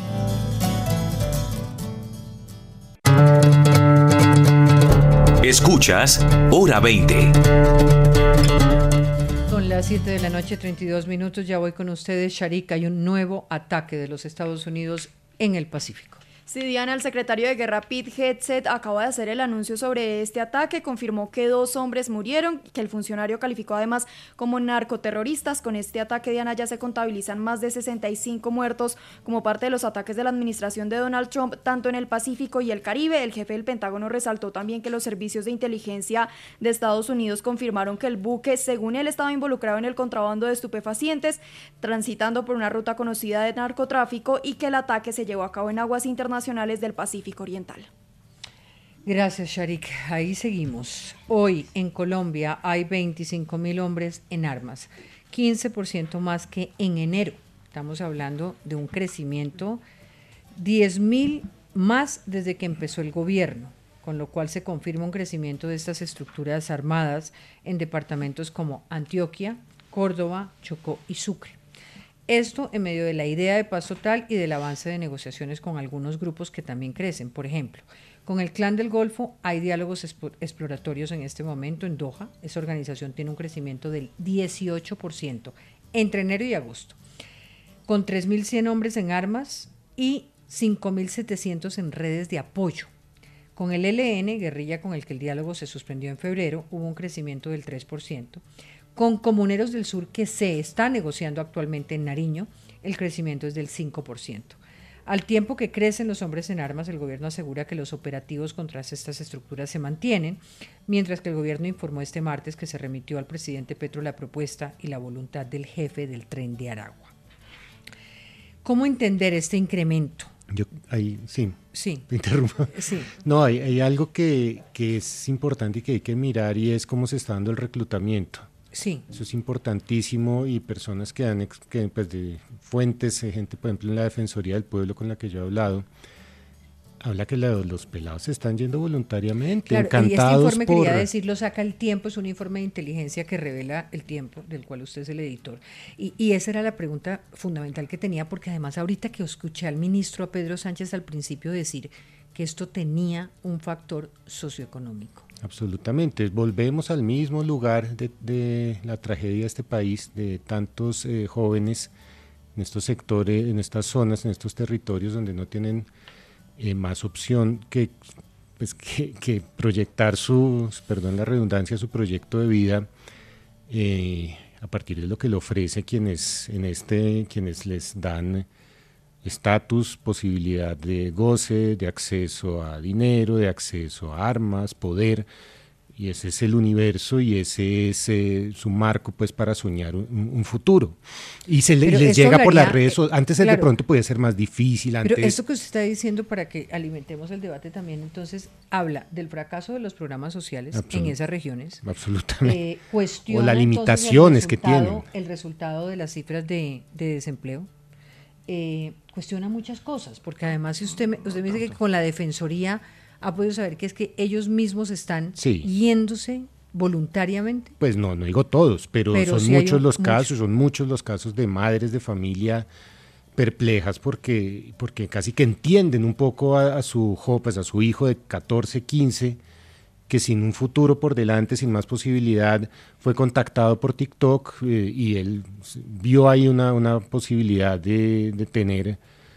A: Escuchas Hora veinte.
B: Son las siete de la noche, treinta y dos minutos. Ya voy con ustedes, Sharik. Hay un nuevo ataque de los Estados Unidos en el Pacífico.
Q: Sí, Diana, el secretario de Guerra Pete Hegseth acaba de hacer el anuncio sobre este ataque, confirmó que dos hombres murieron, que el funcionario calificó además como narcoterroristas. Con este ataque, Diana, ya se contabilizan más de sesenta y cinco muertos como parte de los ataques de la administración de Donald Trump, tanto en el Pacífico y el Caribe. El jefe del Pentágono resaltó también que los servicios de inteligencia de Estados Unidos confirmaron que el buque, según él, estaba involucrado en el contrabando de estupefacientes, transitando por una ruta conocida de narcotráfico, y que el ataque se llevó a cabo en aguas internacionales del Pacífico Oriental.
B: Gracias, Sharik. Ahí seguimos. Hoy en Colombia hay veinticinco mil hombres en armas, quince por ciento más que en enero. Estamos hablando de un crecimiento, diez mil más desde que empezó el gobierno, con lo cual se confirma un crecimiento de estas estructuras armadas en departamentos como Antioquia, Córdoba, Chocó y Sucre. Esto en medio de la idea de paz total y del avance de negociaciones con algunos grupos que también crecen. Por ejemplo, con el Clan del Golfo hay diálogos exploratorios en este momento en Doha. Esa organización tiene un crecimiento del dieciocho por ciento entre enero y agosto, con tres mil cien hombres en armas y cinco mil setecientos en redes de apoyo. Con el E L N, guerrilla con el que el diálogo se suspendió en febrero, hubo un crecimiento del tres por ciento. Con Comuneros del Sur, que se está negociando actualmente en Nariño, el crecimiento es del cinco por ciento. Al tiempo que crecen los hombres en armas, el gobierno asegura que los operativos contra estas estructuras se mantienen, mientras que el gobierno informó este martes que se remitió al presidente Petro la propuesta y la voluntad del jefe del Tren de Aragua. ¿Cómo entender este incremento?
N: Yo, ahí, sí,
B: sí.
N: te interrumpo.
B: Sí.
N: No, hay, hay algo que, que es importante y que hay que mirar, y es cómo se está dando el reclutamiento.
B: Sí.
N: Eso es importantísimo, y personas que dan, que, pues de fuentes, gente por ejemplo en la Defensoría del Pueblo con la que yo he hablado, habla que la, los pelados se están yendo voluntariamente,
B: claro,
N: encantados.
B: Y este informe,
N: por...
B: quería decirlo, saca el tiempo, es un informe de inteligencia que revela el tiempo, del cual usted es el editor. Y, y esa era la pregunta fundamental que tenía, porque además ahorita que escuché al ministro, a Pedro Sánchez, al principio decir que esto tenía un factor socioeconómico.
N: Absolutamente, volvemos al mismo lugar de, de la tragedia de este país, de tantos eh, jóvenes en estos sectores, en estas zonas, en estos territorios donde no tienen eh, más opción que, pues, que, que proyectar su, perdón la redundancia, su proyecto de vida eh, a partir de lo que le ofrece quienes, en este, quienes les dan estatus, posibilidad de goce, de acceso a dinero, de acceso a armas, poder, y ese es el universo y ese es eh, su marco pues para soñar un, un futuro. Y se le, les llega hablaría, por las redes, antes claro, de pronto podía ser más difícil. Antes.
B: Pero esto que usted está diciendo, para que alimentemos el debate también, entonces habla del fracaso de los programas sociales Absolut en esas regiones.
N: Absolutamente.
B: Eh, cuestiona
N: o las limitaciones
B: que
N: tienen.
B: El resultado de las cifras de, de desempleo. Eh, cuestiona muchas cosas, porque además si usted me, usted me dice que con la Defensoría ha podido saber que es que ellos mismos están sí. yéndose voluntariamente.
N: Pues no, no digo todos, pero, pero son sí muchos un, los mucho. casos, son muchos los casos de madres de familia perplejas porque, porque casi que entienden un poco a, a su pues a su hijo de catorce, quince, que sin un futuro por delante, sin más posibilidad, fue contactado por TikTok eh, y él vio ahí una, una posibilidad de, de tener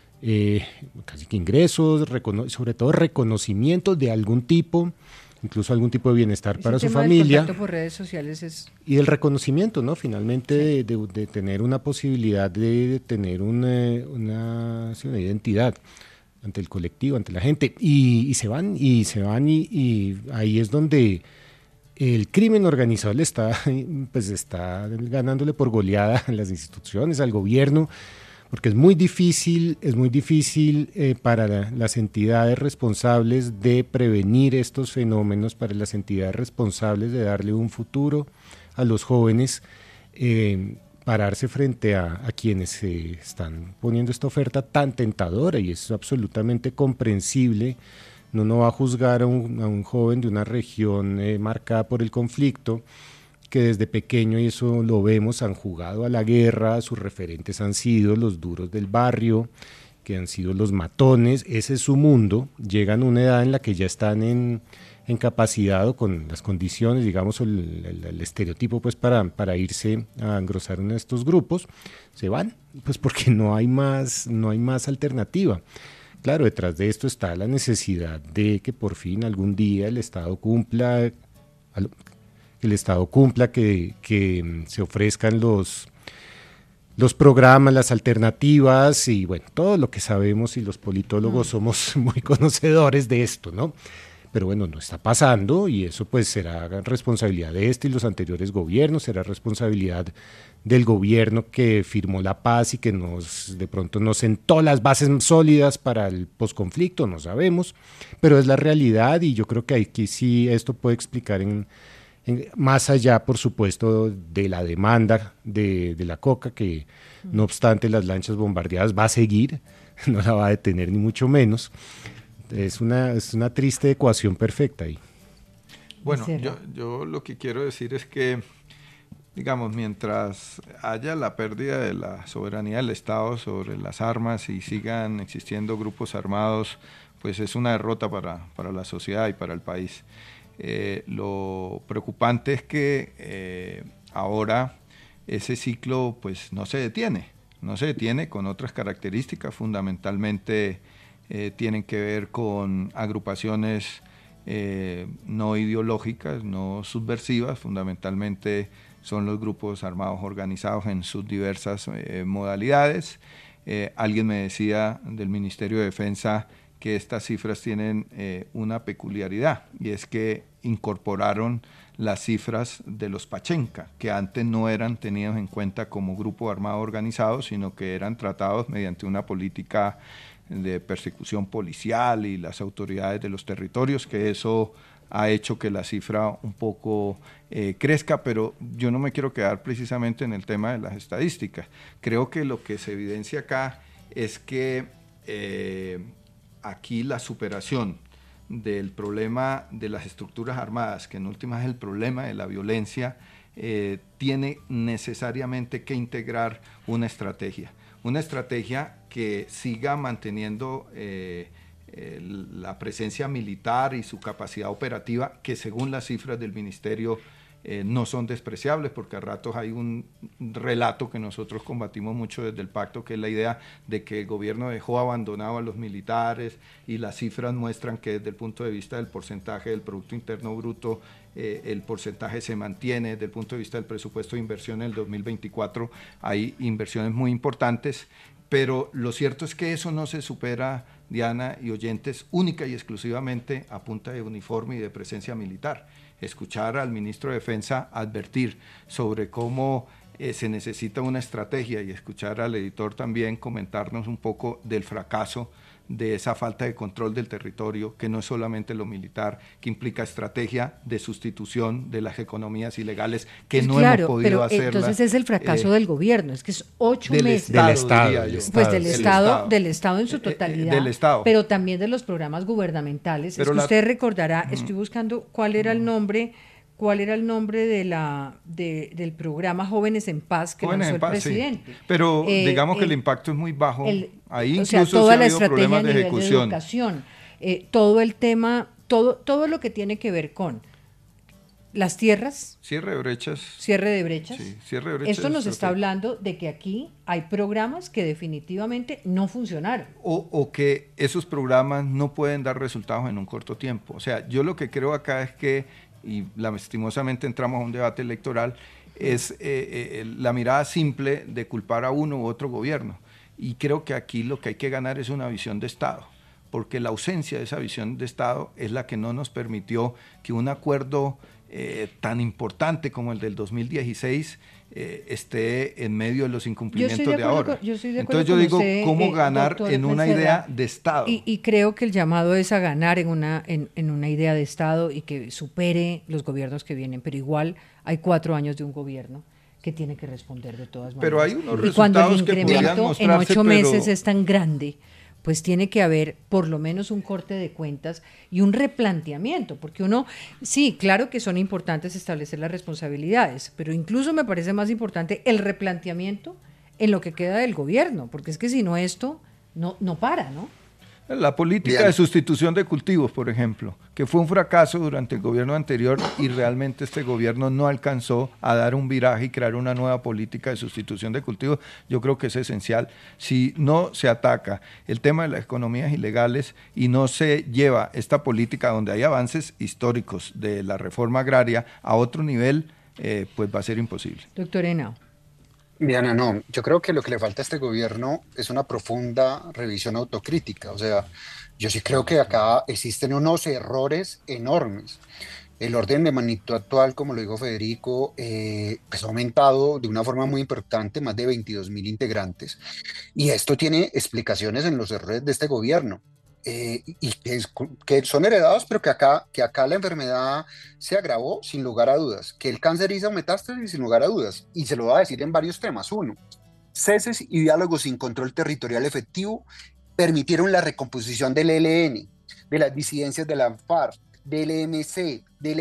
N: eh, casi que ingresos, sobre todo reconocimientos de algún tipo, incluso algún tipo de bienestar Ese para su familia.
B: El contacto por redes sociales es...
N: Y el reconocimiento, ¿no? Finalmente sí. de, de, de tener una posibilidad de, de tener una, una, sí, una identidad ante el colectivo, ante la gente, y, y se van, y se van, y, y ahí es donde el crimen organizado le está, pues está ganándole por goleada a las instituciones, al gobierno, porque es muy difícil, es muy difícil eh, para la, las entidades responsables de prevenir estos fenómenos, para las entidades responsables de darle un futuro a los jóvenes, eh, pararse frente a, a quienes eh, están poniendo esta oferta tan tentadora, y es absolutamente comprensible. No, no va a juzgar a un, a un joven de una región eh, marcada por el conflicto, que desde pequeño, y eso lo vemos, han jugado a la guerra, sus referentes han sido los duros del barrio, que han sido los matones, ese es su mundo, llegan a una edad en la que ya están en... en capacidad o con las condiciones, digamos, el, el, el estereotipo pues para, para irse a engrosar en estos grupos, se van, pues porque no hay más, no hay más alternativa. Claro, detrás de esto está la necesidad de que por fin algún día el Estado cumpla, que el Estado cumpla, que, que se ofrezcan los, los programas, las alternativas y bueno, todo lo que sabemos, y los politólogos mm. somos muy conocedores de esto, ¿no? Pero bueno, no está pasando, y eso pues será responsabilidad de este y los anteriores gobiernos, será responsabilidad del gobierno que firmó la paz y que nos de pronto nos sentó las bases sólidas para el posconflicto, no sabemos, pero es la realidad, y yo creo que aquí sí esto puede explicar en, en, más allá, por supuesto, de la demanda de, de la coca, que no obstante las lanchas bombardeadas va a seguir, no la va a detener ni mucho menos. Es una, es una triste ecuación perfecta ahí.
O: Bueno, yo, yo lo que quiero decir es que, digamos, mientras haya la pérdida de la soberanía del Estado sobre las armas y sigan existiendo grupos armados, pues es una derrota para, para la sociedad y para el país. Eh, lo preocupante es que eh, ahora ese ciclo pues no se detiene, no se detiene con otras características, fundamentalmente Eh, tienen que ver con agrupaciones eh, no ideológicas, no subversivas, fundamentalmente son los grupos armados organizados en sus diversas eh, modalidades. Eh, alguien me decía del Ministerio de Defensa que estas cifras tienen eh, una peculiaridad, y es que incorporaron las cifras de los Pachenca, que antes no eran tenidos en cuenta como grupo armado organizado, sino que eran tratados mediante una política de persecución policial y las autoridades de los territorios, que eso ha hecho que la cifra un poco eh, crezca, pero yo no me quiero quedar precisamente en el tema de las estadísticas. Creo que lo que se evidencia acá es que eh, aquí la superación del problema de las estructuras armadas, que en última es el problema de la violencia, eh, tiene necesariamente que integrar una estrategia. Una estrategia que siga manteniendo eh, eh, la presencia militar y su capacidad operativa, que según las cifras del Ministerio eh, no son despreciables, porque a ratos hay un relato que nosotros combatimos mucho desde el pacto, que es la idea de que el gobierno dejó abandonado a los militares, y las cifras muestran que desde el punto de vista del porcentaje del Producto Interno Bruto, eh, el porcentaje se mantiene. Desde el punto de vista del presupuesto de inversión en el dos mil veinticuatro hay inversiones muy importantes, pero lo cierto es que eso no se supera, Diana y oyentes, única y exclusivamente a punta de uniforme y de presencia militar. Escuchar al ministro de Defensa advertir sobre cómo eh, se necesita una estrategia, y escuchar al editor también comentarnos un poco del fracaso de esa falta de control del territorio, que no es solamente lo militar, que implica estrategia de sustitución de las economías ilegales, que
B: pues
O: no
B: claro,
O: hemos podido
B: pero,
O: hacerlas.
B: Entonces es el fracaso eh, del gobierno, es que es ocho
O: del
B: meses.
O: Estado,
N: del Estado,
O: diría yo.
N: del
B: Pues
N: Estado,
B: del
O: del
B: Estado,
O: Estado.
B: del Estado en su totalidad,
O: eh, del Estado.
B: pero también de los programas gubernamentales.
O: Pero
B: es que
O: la,
B: usted recordará, mm, estoy buscando cuál era
O: mm,
B: el nombre, cuál era el nombre de la de, del programa Jóvenes en Paz que
O: Jóvenes
B: lanzó
O: en
B: el
O: Paz,
B: presidente.
O: Sí. Pero
B: Eh,
O: digamos que
B: el,
O: el impacto es muy bajo.
B: el,
O: Ahí
B: o
O: incluso
B: sea, toda
O: sí ha
B: la
O: habido
B: estrategia
O: problemas
B: a
O: de
B: nivel
O: ejecución.
B: de educación, eh, todo el tema, todo, todo lo que tiene que ver con las tierras,
O: Cierre de brechas.
B: cierre de brechas.
O: Sí, cierre de brechas.
B: Esto nos está
O: estratégico.
B: hablando de que aquí hay programas que definitivamente no funcionaron.
O: O, o que esos programas no pueden dar resultados en un corto tiempo. O sea, yo lo que creo acá es que, y lastimosamente entramos a un debate electoral, es eh, eh, la mirada simple de culpar a uno u otro gobierno. Y creo que aquí lo que hay que ganar es una visión de Estado, porque la ausencia de esa visión de Estado es la que no nos permitió que un acuerdo eh, tan importante como el del dos mil dieciséis eh, esté en medio de los incumplimientos
B: Yo estoy de
O: de ahora.
B: con, yo estoy de acuerdo
O: Entonces yo
B: con
O: digo,
B: usted,
O: ¿cómo
B: eh,
O: ganar
B: doctor
O: en una
B: Becerra?
O: idea de Estado?
B: Y, y creo que el llamado es a ganar en una, en, en una idea de Estado y que supere los gobiernos que vienen, pero igual hay cuatro años de un gobierno que tiene que responder de todas maneras.
O: Pero hay unos
B: y cuando el
O: resultados que podrían
B: incremento en
O: mostrarse,
B: ocho
O: pero-
B: meses es tan grande, pues tiene que haber por lo menos un corte de cuentas y un replanteamiento, porque uno, sí, claro que son importantes establecer las responsabilidades, pero incluso me parece más importante el replanteamiento en lo que queda del gobierno, porque es que si no esto no, no para, ¿no?
O: La política
P: Bien.
O: de sustitución de cultivos, por ejemplo, que fue un fracaso durante el gobierno anterior, y realmente este gobierno no alcanzó a dar un viraje y crear una nueva política de sustitución de cultivos. Yo creo que es esencial. Si no se ataca el tema de las economías ilegales y no se lleva esta política donde hay avances históricos de la reforma agraria a otro nivel, eh, pues va a ser imposible.
B: Doctor Henao.
P: Diana, no, yo creo que lo que le falta a este gobierno es una profunda revisión autocrítica. O sea, yo sí creo que acá existen unos errores enormes. El orden de magnitud actual, como lo dijo Federico, eh, pues ha aumentado de una forma muy importante, más de veintidós mil integrantes. Y esto tiene explicaciones en los errores de este gobierno. Eh, y que, es- que son heredados, pero que acá, que acá la enfermedad se agravó sin lugar a dudas, que el cáncer hizo metástasis sin lugar a dudas, y se lo voy a decir en varios temas. Uno, ceses y diálogos sin control territorial efectivo permitieron la recomposición del E L N, de las disidencias de la FARC, del E M C, del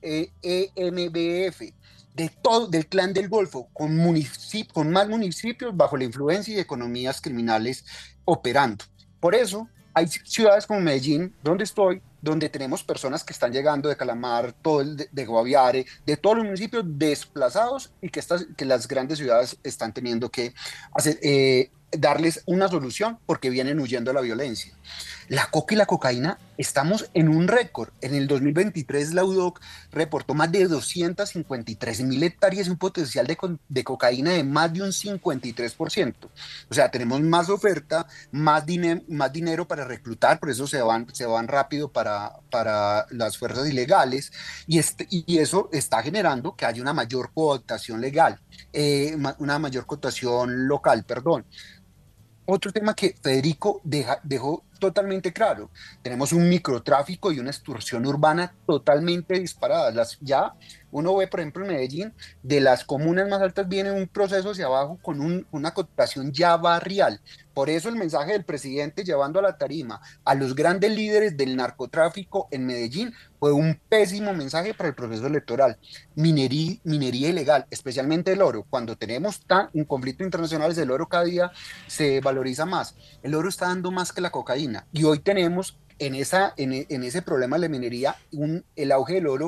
P: E M B F, de todo, del Clan del Golfo, con, municip- con más municipios bajo la influencia y economías criminales operando. Por eso, hay ciudades como Medellín, donde estoy, donde tenemos personas que están llegando de Calamar, todo el de, de Guaviare, de todos los municipios desplazados, y que, estas, que las grandes ciudades están teniendo que hacer, eh, darles una solución porque vienen huyendo de la violencia. La coca y la cocaína, estamos en un récord. En el dos mil veintitrés la U D O C reportó más de doscientas cincuenta y tres mil hectáreas y un potencial de, co- de cocaína de más de un cincuenta y tres por ciento. O sea, tenemos más oferta, más, dine- más dinero para reclutar, por eso se van, se van rápido para, para las fuerzas ilegales, y, este, y eso está generando que haya una mayor cooptación legal, eh, ma- una mayor cooptación local, perdón. Otro tema que Federico deja, dejó totalmente claro: tenemos un microtráfico y una extorsión urbana totalmente disparadas. Las, ya uno ve, por ejemplo, en Medellín, de las comunas más altas viene un proceso hacia abajo con un, una cooptación ya barrial. Por eso el mensaje del presidente llevando a la tarima a los grandes líderes del narcotráfico en Medellín fue un pésimo mensaje para el proceso electoral. Minería, minería ilegal, especialmente el oro. Cuando tenemos tan, un conflicto internacional, el oro cada día se valoriza más. El oro está dando más que la cocaína. Y hoy tenemos en, esa, en, en ese problema de la minería un, el auge del oro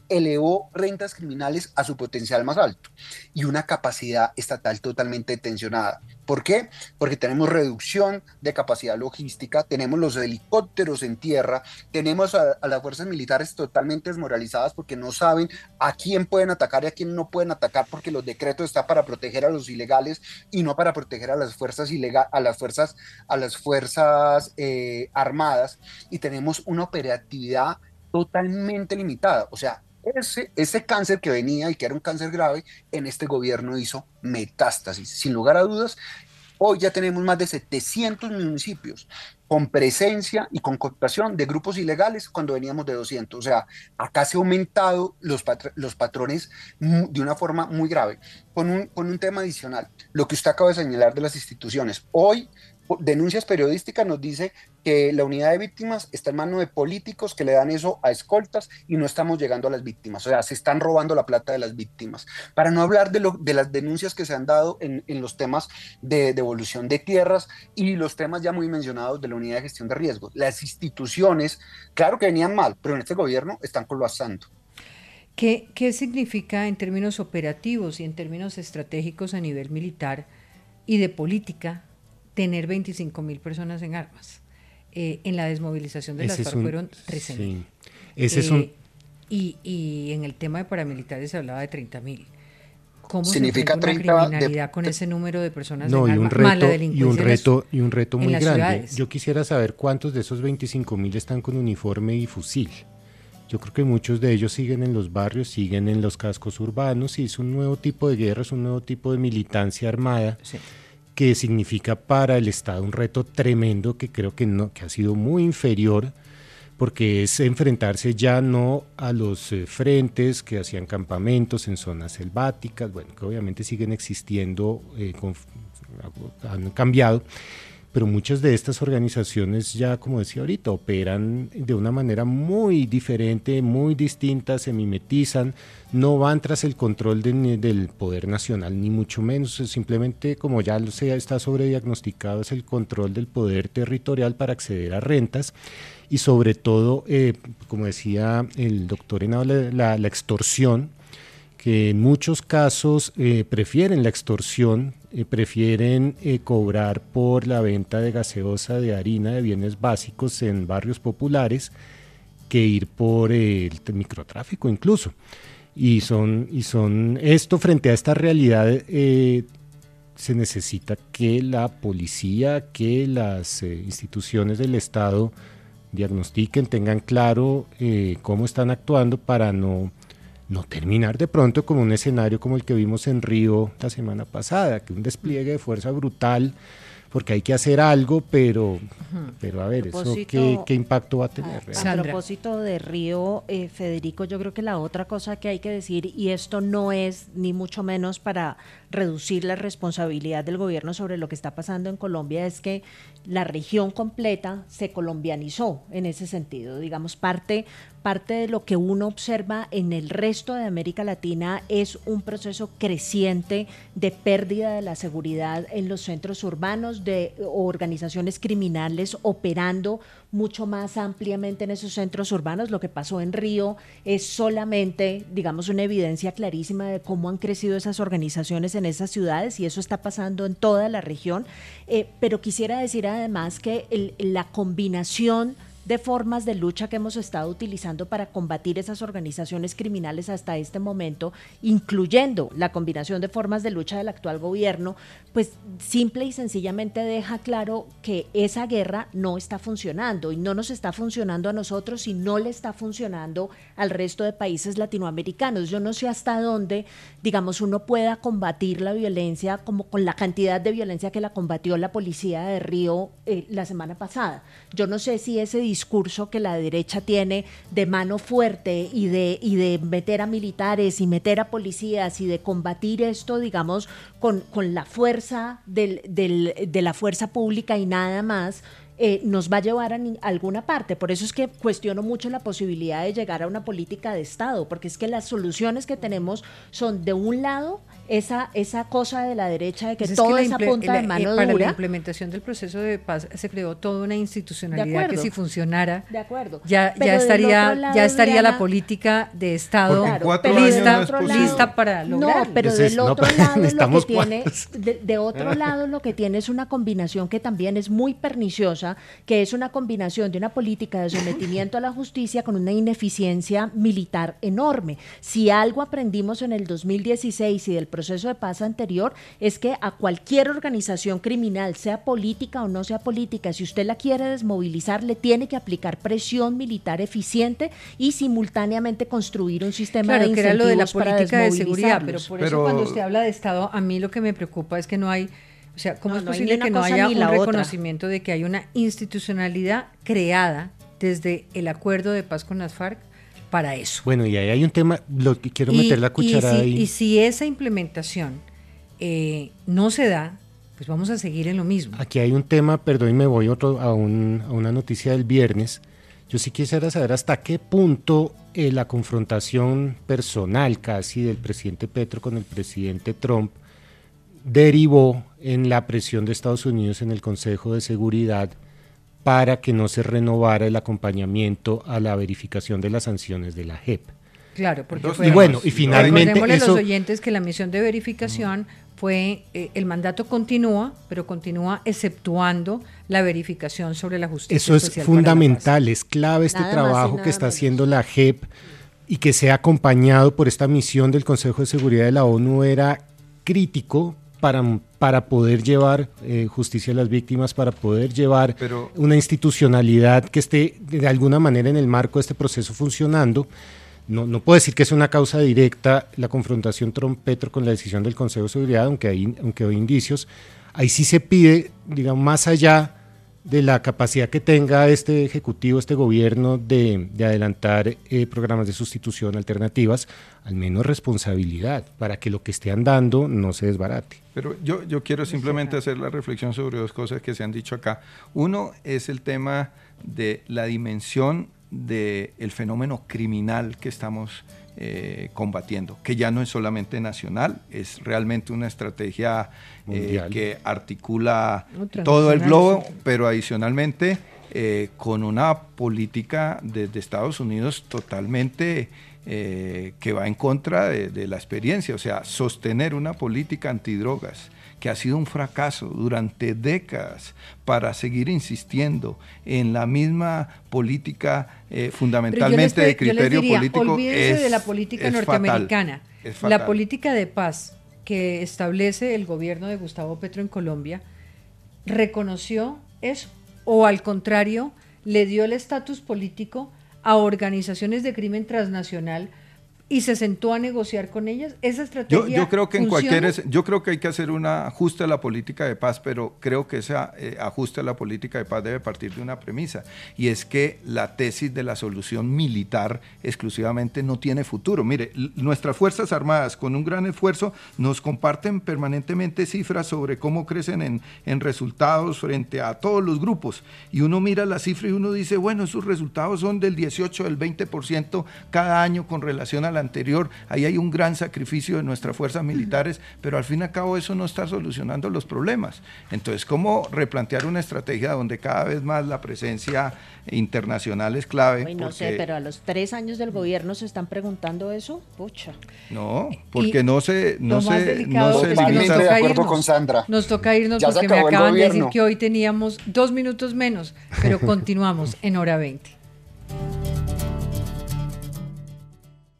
P: elevó rentas criminales a su potencial más alto y una capacidad estatal totalmente tensionada. ¿Por qué? Porque tenemos reducción de capacidad logística, tenemos los helicópteros en tierra, tenemos a, a las fuerzas militares totalmente desmoralizadas porque no saben a quién pueden atacar y a quién no pueden atacar, porque los decretos están para proteger a los ilegales y no para proteger a las fuerzas ilega- a las fuerzas, a las fuerzas eh, armadas, y tenemos una operatividad totalmente limitada. O sea, Ese, ese cáncer que venía y que era un cáncer grave, en este gobierno hizo metástasis. Sin lugar a dudas, hoy ya tenemos más de setecientos municipios con presencia y con cooptación de grupos ilegales cuando veníamos de doscientos. O sea, acá se han aumentado los, patr- los patrones de una forma muy grave. Con un, con un tema adicional, lo que usted acaba de señalar de las instituciones. Hoy, denuncias periodísticas nos dice que la unidad de víctimas está en manos de políticos que le dan eso a escoltas y no estamos llegando a las víctimas. O sea, se están robando la plata de las víctimas. Para no hablar de, lo, de las denuncias que se han dado en, en los temas de devolución de tierras y los temas ya muy mencionados de la unidad de gestión de riesgos. Las instituciones, claro que venían mal, pero en este gobierno están colapsando.
B: ¿Qué, qué significa en términos operativos y en términos estratégicos a nivel militar y de política tener veinticinco mil personas en armas? Eh, en la desmovilización de
N: Ese
B: las FARC
N: un,
B: fueron trece mil.
N: Sí. Ese
B: eh,
N: es un...
B: y, y en el tema de paramilitares se hablaba de treinta mil. ¿Cómo
P: significa
B: se enfrenta una criminalidad de, con ese número de personas
N: no,
B: en
N: y un
B: armas?
N: reto,
B: Más la delincuencia
N: y un reto,
B: en
N: y un reto muy grande.
B: Ciudades.
N: Yo quisiera saber cuántos de esos veinticinco mil están con uniforme y fusil. Yo creo que muchos de ellos siguen en los barrios, siguen en los cascos urbanos, y es un nuevo tipo de guerra, es un nuevo tipo de militancia armada. Sí. Que significa para el Estado un reto tremendo que creo que, no, que ha sido muy inferior, porque es enfrentarse ya no a los eh, frentes que hacían campamentos en zonas selváticas, bueno, que obviamente siguen existiendo, eh, con, han cambiado, pero muchas de estas organizaciones ya, como decía ahorita, operan de una manera muy diferente, muy distinta, se mimetizan, no van tras el control de, del poder nacional, ni mucho menos, simplemente, como ya lo sea, está sobrediagnosticado, es el control del poder territorial para acceder a rentas, y sobre todo, eh, como decía el doctor Henao, la, la, la extorsión, que en muchos casos eh, prefieren la extorsión, eh, prefieren eh, cobrar por la venta de gaseosa, de harina, de bienes básicos en barrios populares, que ir por eh, el microtráfico incluso. Y son, y son esto, frente a esta realidad, eh, se necesita que la policía, que las eh, instituciones del Estado diagnostiquen, tengan claro eh, cómo están actuando para no... no terminar de pronto como un escenario como el que vimos en Río la semana pasada, que un despliegue de fuerza brutal, porque hay que hacer algo, pero, uh-huh. pero a ver, ¿eso qué, qué impacto va a tener?
M: A, a propósito de Río, eh, Federico, yo creo que la otra cosa que hay que decir, y esto no es ni mucho menos para reducir la responsabilidad del gobierno sobre lo que está pasando en Colombia, es que la región completa se colombianizó en ese sentido. Digamos, parte, parte de lo que uno observa en el resto de América Latina es un proceso creciente de pérdida de la seguridad en los centros urbanos, de organizaciones criminales operando mucho más ampliamente en esos centros urbanos. Lo que pasó en Río es solamente, digamos, una evidencia clarísima de cómo han crecido esas organizaciones en esas ciudades, y eso está pasando en toda la región. Eh, pero quisiera decir además que el, la combinación de formas de lucha que hemos estado utilizando para combatir esas organizaciones criminales hasta este momento, incluyendo la combinación de formas de lucha del actual gobierno, pues simple y sencillamente deja claro que esa guerra no está funcionando, y no nos está funcionando a nosotros y no le está funcionando al resto de países latinoamericanos. Yo no sé hasta dónde, digamos, uno pueda combatir la violencia como con la cantidad de violencia que la combatió la policía de Río eh, la semana pasada. Yo no sé si ese discurso que la derecha tiene de mano fuerte y de, y de meter a militares y meter a policías y de combatir esto, digamos, con, con la fuerza del, del, de la fuerza pública y nada más, eh, nos va a llevar a, ni, a alguna parte. Por eso es que cuestiono mucho la posibilidad de llegar a una política de Estado, porque es que las soluciones que tenemos son, de un lado, esa, esa cosa de la derecha de que
B: Pues
M: todo
B: es
M: es a
B: imple-
M: punta
B: la-
M: de
B: eh,
M: mano
B: para
M: dura.
B: la implementación del proceso de paz se creó toda una
M: De
B: institucionalidad
M: acuerdo.
B: que si funcionara
M: De acuerdo.
B: ya,
M: Pero
B: ya
M: del
B: estaría,
M: otro lado,
B: ya estaría la
M: Diana,
B: política de Estado
O: Porque en cuatro
M: pero
O: años
B: lista,
O: no es posible.
B: lista para lograrlo.
M: No, pero
N: Entonces,
M: del
N: no,
M: otro
N: pero
M: lado lo que
N: necesitamos
M: tiene,
N: cuadros.
M: de, de otro lado lo que tiene es una combinación que también es muy perniciosa, que es una combinación de una política de sometimiento a la justicia con una ineficiencia militar enorme. Si algo aprendimos en el dos mil dieciséis y del proceso de paz anterior es que a cualquier organización criminal, sea política o no sea política, si usted la quiere desmovilizar, le tiene que aplicar presión militar eficiente y simultáneamente construir un sistema
B: Claro,
M: de
B: que era lo de la
M: incentivos para
B: política de seguridad, pero
M: desmovilizarlos.
B: por
O: Pero-
B: eso cuando usted habla de Estado, a mí lo que me preocupa es que no hay, o sea, ¿cómo
M: No,
B: es
M: no hay
B: posible
M: ni una
B: que no
M: cosa
B: haya
M: ni
B: un
M: la otra.
B: reconocimiento de que hay una institucionalidad creada desde el acuerdo de paz con las FARC para eso?
N: Bueno, y ahí hay un tema, lo que quiero
B: Y-
N: meter la
B: y
N: cucharada
B: si,
N: ahí.
B: y si esa implementación eh, no se da, pues vamos a seguir en lo mismo.
N: Aquí hay un tema, perdón, y me voy otro, a, un- a una noticia del viernes. Yo sí quisiera saber hasta qué punto eh, la confrontación personal casi del presidente Petro con el presidente Trump derivó en la presión de Estados Unidos en el Consejo de Seguridad para que no se renovara el acompañamiento a la verificación de las sanciones de la J E P.
B: Claro, porque
O: Dos
B: fue,
N: Y bueno, y finalmente
B: recordémosle a
N: eso-
B: los oyentes que la misión de verificación fue, eh, el mandato continúa, pero continúa exceptuando la verificación sobre la justicia
N: Eso es
B: especial para la
N: fundamental, es clave este
M: Nada más y
N: trabajo
M: nada
N: que está
M: menos.
N: haciendo la J E P y que sea acompañado por esta misión del Consejo de Seguridad de la ONU era crítico para, para poder llevar eh, justicia a las víctimas, para poder llevar
O: Pero-
N: una institucionalidad que esté de alguna manera en el marco de este proceso funcionando. No, no puedo decir que es una causa directa la confrontación Trump-Petro con la decisión del Consejo de Seguridad, aunque hay, aunque hay indicios. Ahí sí se pide, digamos, más allá de la capacidad que tenga este ejecutivo, este gobierno de, de adelantar eh, programas de sustitución alternativas, al menos responsabilidad para que lo que esté andando no se desbarate.
O: Pero yo, yo quiero simplemente hacer la reflexión sobre dos cosas que se han dicho acá. Uno es el tema de la dimensión del fenómeno criminal que estamos eh, combatiendo, que ya no es solamente nacional, es realmente una estrategia eh,
N: Mundial.
O: que articula
B: No,
O: todo el
B: transnacional,
O: globo,
B: sí.
O: pero adicionalmente eh, con una política desde Estados Unidos totalmente eh, que va en contra de, de la experiencia, o sea, sostener una política antidrogas que ha sido un fracaso durante décadas para seguir insistiendo en la misma política eh, fundamentalmente
B: Pero yo les,
O: de criterio
B: yo les diría,
O: político.
B: olvídense
O: es,
B: de la política
O: es
B: norteamericana.
O: fatal, es
B: La
O: fatal.
B: política de paz que establece el gobierno de Gustavo Petro en Colombia reconoció eso, o al contrario, le dio el estatus político a organizaciones de crimen transnacional y se sentó a negociar con ellas. Esa estrategia
O: Yo, yo creo que en
B: funciona.
O: cualquier es- yo creo que hay que hacer un ajuste a la política de paz, pero creo que ese eh, ajuste a la política de paz debe partir de una premisa, y es que la tesis de la solución militar exclusivamente no tiene futuro. Mire, l- nuestras Fuerzas Armadas con un gran esfuerzo nos comparten permanentemente cifras sobre cómo crecen en, en resultados frente a todos los grupos, y uno mira la cifra y uno dice, bueno, esos resultados son del dieciocho, del veinte por ciento cada año con relación a la anterior. Ahí hay un gran sacrificio de nuestras fuerzas militares, pero al fin y al cabo eso no está solucionando los problemas. Entonces, ¿cómo replantear una estrategia donde cada vez más la presencia internacional es clave?
M: Ay, no sé,
O: Porque-
M: pero a los tres años del gobierno se están preguntando eso. Pucha.
O: No, porque
B: Y
O: no se, no
B: Lo más
O: se,
B: delicado
O: no se
B: es que nos
P: Totalmente
O: limita.
P: de
B: toca
P: acuerdo
B: irnos.
P: con Sandra.
B: Nos toca irnos
P: Ya se
B: porque me
P: acabó el
B: acaban de decir
P: gobierno.
B: que hoy teníamos dos minutos menos, pero continuamos en hora veinte.